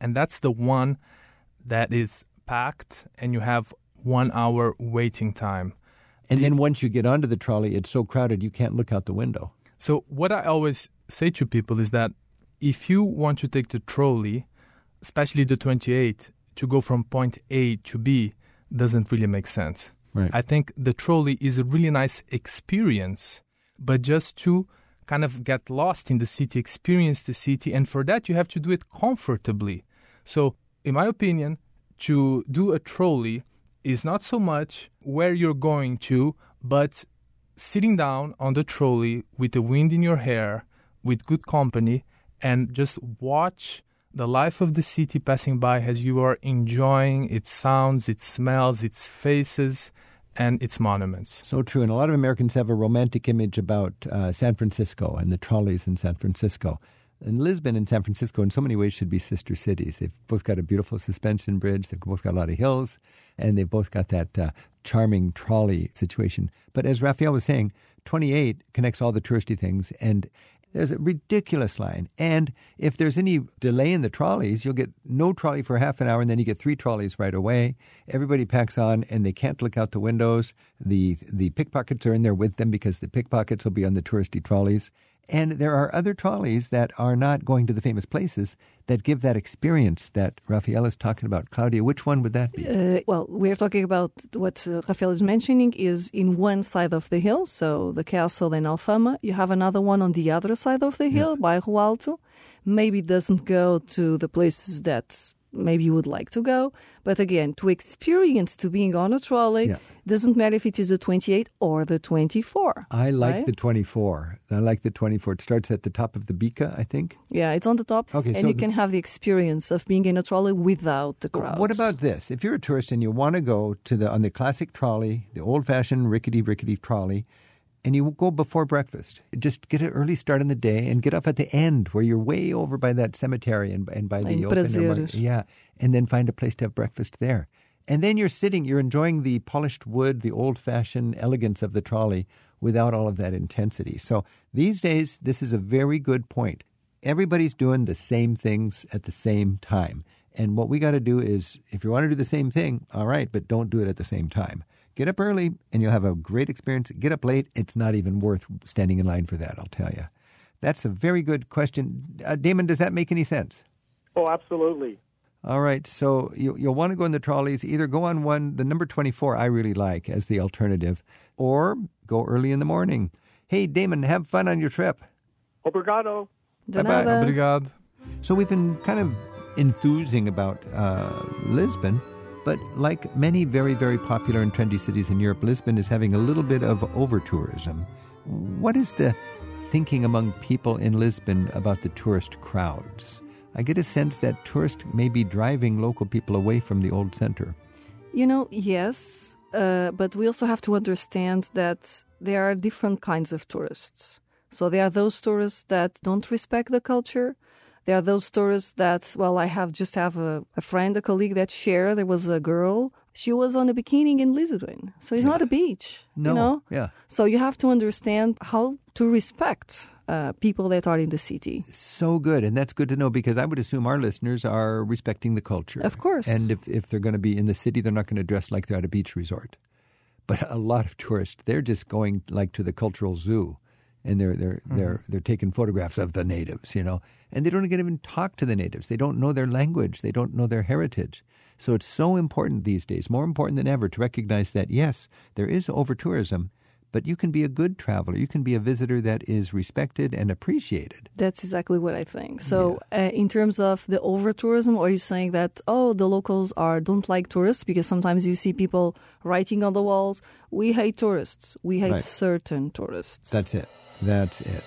S4: and that's the one that is packed and you have one hour waiting time.
S1: And
S4: the,
S1: then once you get onto the trolley, it's so crowded you can't look out the window.
S4: So what I always say to people is that if you want to take the trolley, especially the twenty-eight, to go from point A to B, doesn't really make sense.
S1: Right.
S4: I think the trolley is a really nice experience, but just to kind of get lost in the city, experience the city, and for that you have to do it comfortably. So, in my opinion, to do a trolley is not so much where you're going to, but sitting down on the trolley with the wind in your hair, with good company, and just watch the life of the city passing by as you are enjoying its sounds, its smells, its faces, and its monuments.
S1: So true. And a lot of Americans have a romantic image about uh, San Francisco and the trolleys in San Francisco. And Lisbon and San Francisco in so many ways should be sister cities. They've both got a beautiful suspension bridge. They've both got a lot of hills. And they've both got that uh, charming trolley situation. But as Raphael was saying, twenty-eight connects all the touristy things. And there's a ridiculous line. And if there's any delay in the trolleys, you'll get no trolley for half an hour, and then you get three trolleys right away. Everybody packs on, and they can't look out the windows. The the pickpockets are in there with them because the pickpockets will be on the touristy trolleys. And there are other trolleys that are not going to the famous places that give that experience that Raphael is talking about. Claudia, which one would that be?
S5: Uh, well, we're talking about what uh, Raphael is mentioning is in one side of the hill, so the castle in Alfama. You have another one on the other side of the hill, yeah. Bairro Alto. Maybe it doesn't go to the places that maybe you would like to go. But again, to experience to being on a trolley, yeah. doesn't matter if it is the twenty-eight or the twenty-four.
S1: I like
S5: right?
S1: the twenty-four. I like the twenty-four. It starts at the top of the Bica, I think.
S5: Yeah, it's on the top.
S1: Okay,
S5: and
S1: so
S5: you can have the experience of being in a trolley without the crowds.
S1: What about this? If you're a tourist and you want to go to the on the classic trolley, the old-fashioned rickety, rickety trolley, and you go before breakfast, just get an early start in the day and get up at the end where you're way over by that cemetery and, and by the
S5: in
S1: open
S5: Prazeres.
S1: Yeah, and then find a place to have breakfast there. And then you're sitting, you're enjoying the polished wood, the old-fashioned elegance of the trolley without all of that intensity. So these days, this is a very good point. Everybody's doing the same things at the same time. And what we got to do is, if you want to do the same thing, all right, but don't do it at the same time. Get up early and you'll have a great experience. Get up late, it's not even worth standing in line for that, I'll tell you. That's a very good question. Uh, Damon, does that make any sense?
S7: Oh, absolutely.
S1: All right, so you, you'll want to go in the trolleys. Either go on one, the number twenty-four I really like as the alternative, or go early in the morning. Hey, Damon, have fun on your trip.
S7: Obrigado.
S1: Bye-bye.
S4: Obrigado.
S1: So we've been kind of enthusing about uh, Lisbon, but like many very, very popular and trendy cities in Europe, Lisbon is having a little bit of over-tourism. What is the thinking among people in Lisbon about the tourist crowds? I get a sense that tourists may be driving local people away from the old center.
S5: You know, yes, uh, but we also have to understand that there are different kinds of tourists. So there are those tourists that don't respect the culture. There are those tourists that, well, I have just have a, a friend, a colleague that shared, there was a girl, she was on a bikini in Lisbon. So it's yeah. not a beach,
S1: no,
S5: you know?
S1: Yeah.
S5: So you have to understand how to respect uh, people that are in the city.
S1: So good. And that's good to know because I would assume our listeners are respecting the culture.
S5: Of course.
S1: And if, if they're going to be in the city, they're not going to dress like they're at a beach resort. But a lot of tourists, they're just going like to the cultural zoo. And they're they're mm-hmm. they're they're taking photographs of the natives, you know, and they don't even talk to the natives. They don't know their language. They don't know their heritage. So it's so important these days, more important than ever, to recognize that yes, there is over-tourism, but you can be a good traveler. You can be a visitor that is respected and appreciated.
S5: That's exactly what I think. So yeah. uh, in terms of the over-tourism, are you saying that, oh, the locals are don't like tourists? Because sometimes you see people writing on the walls, we hate tourists. We hate right. certain tourists.
S1: That's it. That's it.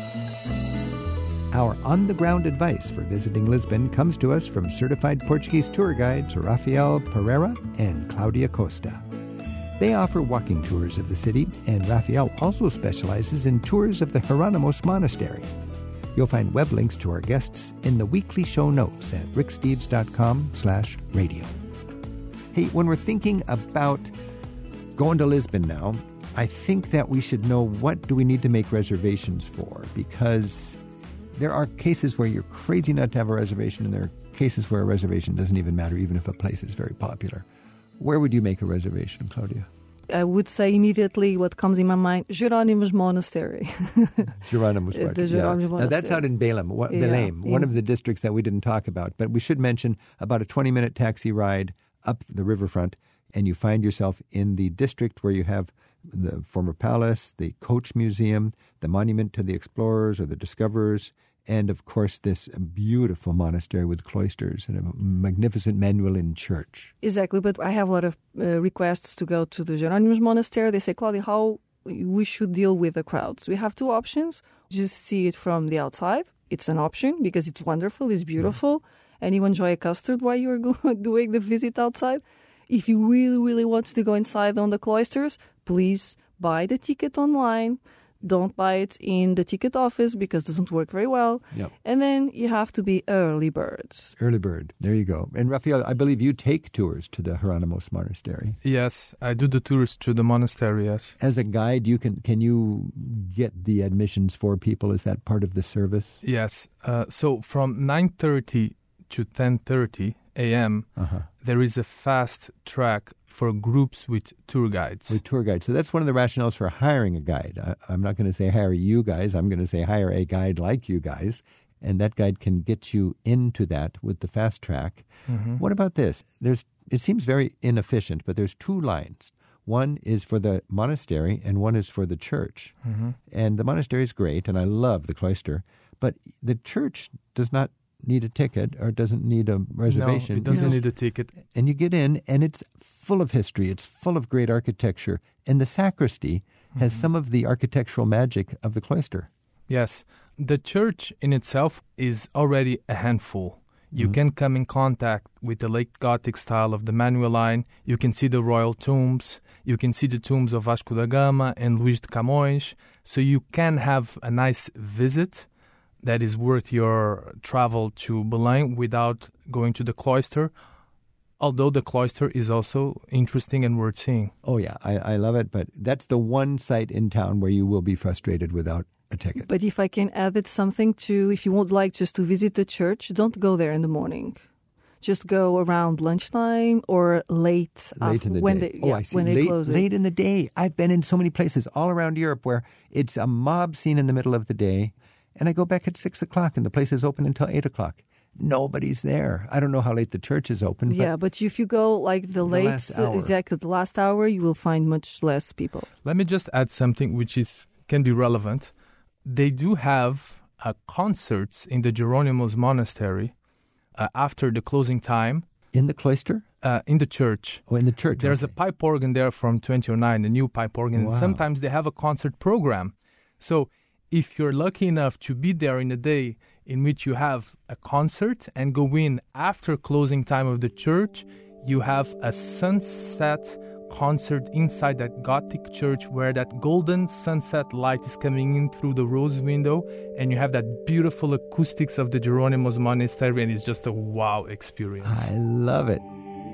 S1: Our on-the-ground advice for visiting Lisbon comes to us from certified Portuguese tour guides Rafael Pereira and Claudia Costa. They offer walking tours of the city, and Rafael also specializes in tours of the Hieronymus Monastery. You'll find web links to our guests in the weekly show notes at ricksteves.com slash radio. Hey, when we're thinking about going to Lisbon now, I think that we should know what do we need to make reservations for, because there are cases where you're crazy not to have a reservation, and there are cases where a reservation doesn't even matter, even if a place is very popular. Where would you make a reservation, Claudia?
S5: I would say immediately what comes in my mind, Jerónimos Monastery.
S1: Jerónimos
S5: The
S1: Monastery.
S5: Jerónimos
S1: Yeah. Now
S5: Monastery.
S1: that's out in Belém, what,
S5: Yeah,
S1: Belém, one
S5: in-
S1: of the districts that we didn't talk about. But we should mention about a twenty-minute taxi ride up the riverfront, and you find yourself in the district where you have the former palace, the coach museum, the monument to the explorers or the discoverers, and of course this beautiful monastery with cloisters and a magnificent Manuelin church.
S5: Exactly, but I have a lot of uh, requests to go to the Jerónimos Monastery. They say, Claudia, how we should deal with the crowds. We have two options. Just see it from the outside. It's an option because it's wonderful, it's beautiful, and you enjoy a custard while you're go- doing the visit outside. If you really, really want to go inside on the cloisters, please buy the ticket online. Don't buy it in the ticket office because it doesn't work very well.
S1: Yep.
S5: And then you have to be early birds.
S1: Early bird. There you go. And Rafael, I believe you take tours to the Jerónimos Monastery.
S4: Yes, I do the tours to the monastery, yes.
S1: As a guide, you can can you get the admissions for people? Is that part of the service?
S4: Yes. Uh, so from nine thirty to ten thirty a.m.,
S1: Uh-huh.
S4: there is a fast track for groups with tour guides.
S1: With tour guides. So that's one of the rationales for hiring a guide. I, I'm not going to say hire you guys. I'm going to say hire a guide like you guys. And that guide can get you into that with the fast track.
S4: Mm-hmm.
S1: What about this? There's. It seems very inefficient, but there's two lines. One is for the monastery and one is for the church.
S4: Mm-hmm.
S1: And the monastery is great, and I love the cloister. But the church does not need a ticket or doesn't need a reservation.
S4: No, it doesn't
S1: You
S4: need a ticket.
S1: And you get in, and it's full of history. It's full of great architecture. And the sacristy has
S4: Mm-hmm.
S1: some of the architectural magic of the cloister.
S4: Yes. The church in itself is already a handful. You
S1: Mhm.
S4: can come in contact with the late Gothic style of the Manueline. You can see the royal tombs. You can see the tombs of Vasco da Gama and Luís de Camões. So you can have a nice visit that is worth your travel to Belém without going to the cloister, although the cloister is also interesting and worth seeing.
S1: Oh, yeah, I, I love it. But that's the one site in town where you will be frustrated without a ticket.
S5: But if I can add it something to, if you would like just to visit the church, don't go there in the morning. Just go around lunchtime or late.
S1: Late in the
S5: when
S1: day.
S5: They,
S1: oh,
S5: yeah,
S1: I see.
S5: When they
S1: late,
S5: close it.
S1: late in the day. I've been in so many places all around Europe where it's a mob scene in the middle of the day, and I go back at six o'clock, and the place is open until eight o'clock. Nobody's there. I don't know how late the church is open.
S5: Yeah, but if you go like the,
S1: The
S5: late,
S1: last
S5: uh,
S1: hour.
S5: exactly the last hour, you will find much less people.
S4: Let me just add something which is can be relevant. They do have uh, concerts in the Jerónimos Monastery uh, after the closing time
S1: In the cloister?
S4: uh, in the church.
S1: Oh, in the church.
S4: There's a
S1: okay.
S4: pipe organ there from twenty oh nine, a new pipe organ. And
S1: Wow.
S4: sometimes they have a concert program. So if you're lucky enough to be there in a day in which you have a concert and go in after closing time of the church, you have a sunset concert inside that Gothic church where that golden sunset light is coming in through the rose window, and you have that beautiful acoustics of the Jerónimos Monastery, and it's just a wow experience.
S1: I love it.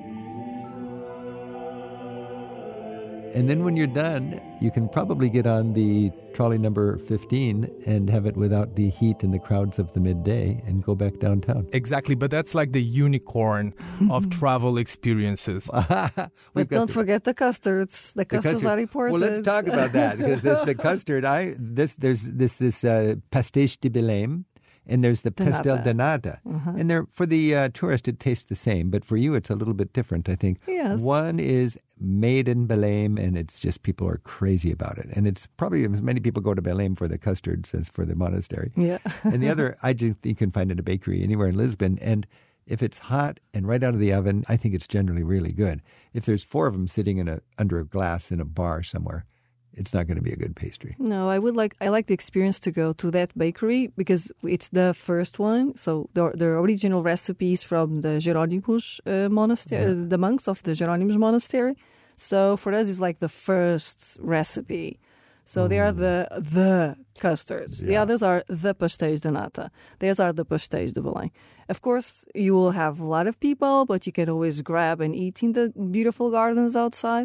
S1: And then when you're done, you can probably get on the trolley number fifteen and have it without the heat and the crowds of the midday and go back downtown.
S4: Exactly, but that's like the unicorn of travel experiences.
S1: We've
S5: But
S1: got
S5: don't
S1: the-
S5: forget the custards. The
S1: the
S5: custards
S1: custard.
S5: are important.
S1: Well, let's talk about that because this, the custard. I this there's this this uh, pastéis de Belém, and there's the
S5: De
S1: pastel
S5: nata.
S1: de nata, and they're for the uh, tourist it tastes the same, but for you it's a little bit different. I think
S5: Yes.
S1: one is made in Belém, and it's just people are crazy about it, and it's probably as many people go to Belém for the custards as for the monastery.
S5: Yeah.
S1: And the other, I just think you can find in a bakery anywhere in Lisbon, and if it's hot and right out of the oven, I think it's generally really good. If there's four of them sitting in a under a glass in a bar somewhere, it's not going to be a good pastry.
S5: No, I would like I like the experience to go to that bakery because it's the first one. So the the original recipes from the Jerónimos uh, monastery,
S1: Yeah.
S5: uh, the monks of the Jerónimos monastery. So for us, it's like the first recipe. So they are the the custards. The
S1: Yeah.
S5: others are the pastéis de nata. These are the pastéis de Belém. Of course, you will have a lot of people, but you can always grab and eat in the beautiful gardens outside.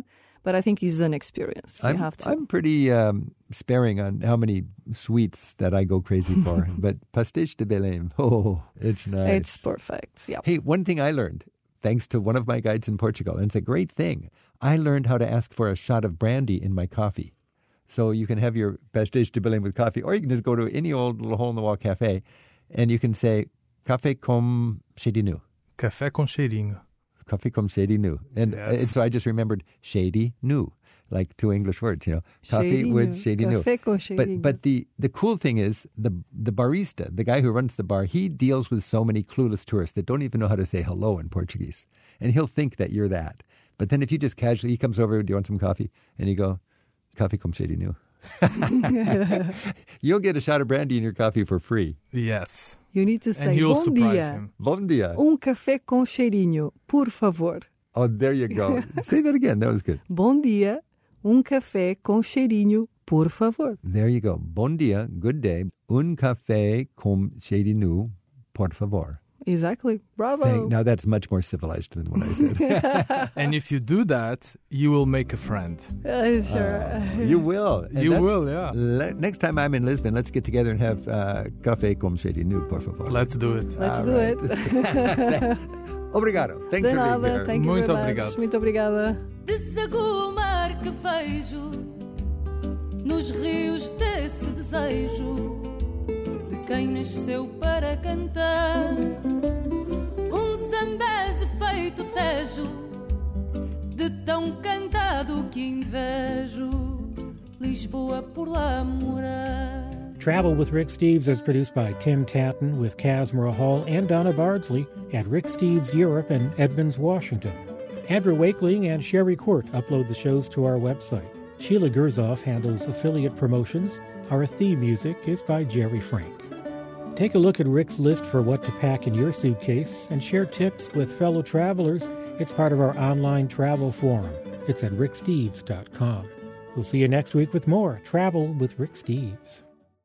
S5: But I think it's an experience. You
S1: I'm,
S5: have to.
S1: I'm pretty um, sparing on how many sweets that I go crazy for. But pastéis de Belém, oh, it's nice.
S5: It's perfect. Yeah.
S1: Hey, one thing I learned, thanks to one of my guides in Portugal, and it's a great thing, I learned how to ask for a shot of brandy in my coffee. So you can have your pastéis de Belém with coffee, or you can just go to any old little hole-in-the-wall cafe, and you can say, café com cheirinho.
S4: Café com cheirinho.
S1: Coffee com cheirinho. And,
S4: Yes.
S1: and so I just remembered shady new, like two English words, you know. Coffee with cheirinho.
S5: Café com
S1: But
S5: cheirinho.
S1: but the, the cool thing is the the barista, the guy who runs the bar, he deals with so many clueless tourists that don't even know how to say hello in Portuguese. And he'll think that you're that. But then if you just casually, he comes over, do you want some coffee? And you go, coffee com cheirinho. You'll get a shot of brandy in your coffee for free.
S4: Yes.
S5: You need to
S4: And
S5: say,
S4: he will
S5: bom
S4: surprise
S5: dia,
S4: him.
S1: Bom dia.
S5: um café com cheirinho, por favor.
S1: Oh, there you go. Say that again. That was good.
S5: Bom dia, um café com cheirinho, por favor.
S1: There you go. Bom dia, good day. Un café com cheirinho, por favor.
S5: Exactly. Bravo.
S1: Thank, now that's much more civilized than what I said.
S4: And if you do that, you will make a friend.
S5: Uh, sure.
S1: You will. And
S4: You
S1: that's-
S4: will, yeah.
S1: Le- next time I'm in Lisbon, let's get together and have uh, café com cheirinho, por favor.
S4: Let's do it.
S5: Let's
S1: All
S5: do
S1: right.
S5: it.
S1: Obrigado. Thanks
S5: De
S1: for being
S5: nada.
S1: here.
S5: Thank you
S4: Muito
S5: very
S4: obrigado.
S5: much. Muito obrigada.
S8: De Sagomar que vejo nos rios desse desejo de quem nasceu para cantar um zambeze feito tejo de tão cantado que invejo Lisboa por lá morar.
S9: Travel with Rick Steves is produced by Tim Tatton with Casmara Hall and Donna Bardsley at Rick Steves Europe in Edmonds, Washington. Andrew Wakeling and Sherry Court upload the shows to our website. Sheila Gerzoff handles affiliate promotions. Our theme music is by Jerry Frank. Take a look at Rick's list for what to pack in your suitcase and share tips with fellow travelers. It's part of our online travel forum. It's at rick steves dot com. We'll see you next week with more Travel with Rick Steves.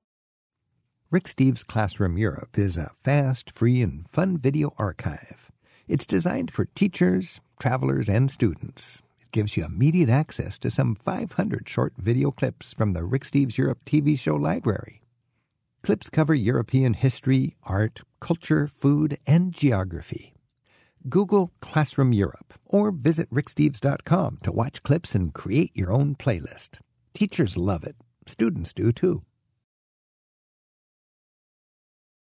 S1: Rick Steves Classroom Europe is a fast, free, and fun video archive. It's designed for teachers, travelers, and students. It gives you immediate access to some five hundred short video clips from the Rick Steves Europe T V show library. Clips cover European history, art, culture, food, and geography. Google Classroom Europe or visit rick steves dot com to watch clips and create your own playlist. Teachers love it. Students do too.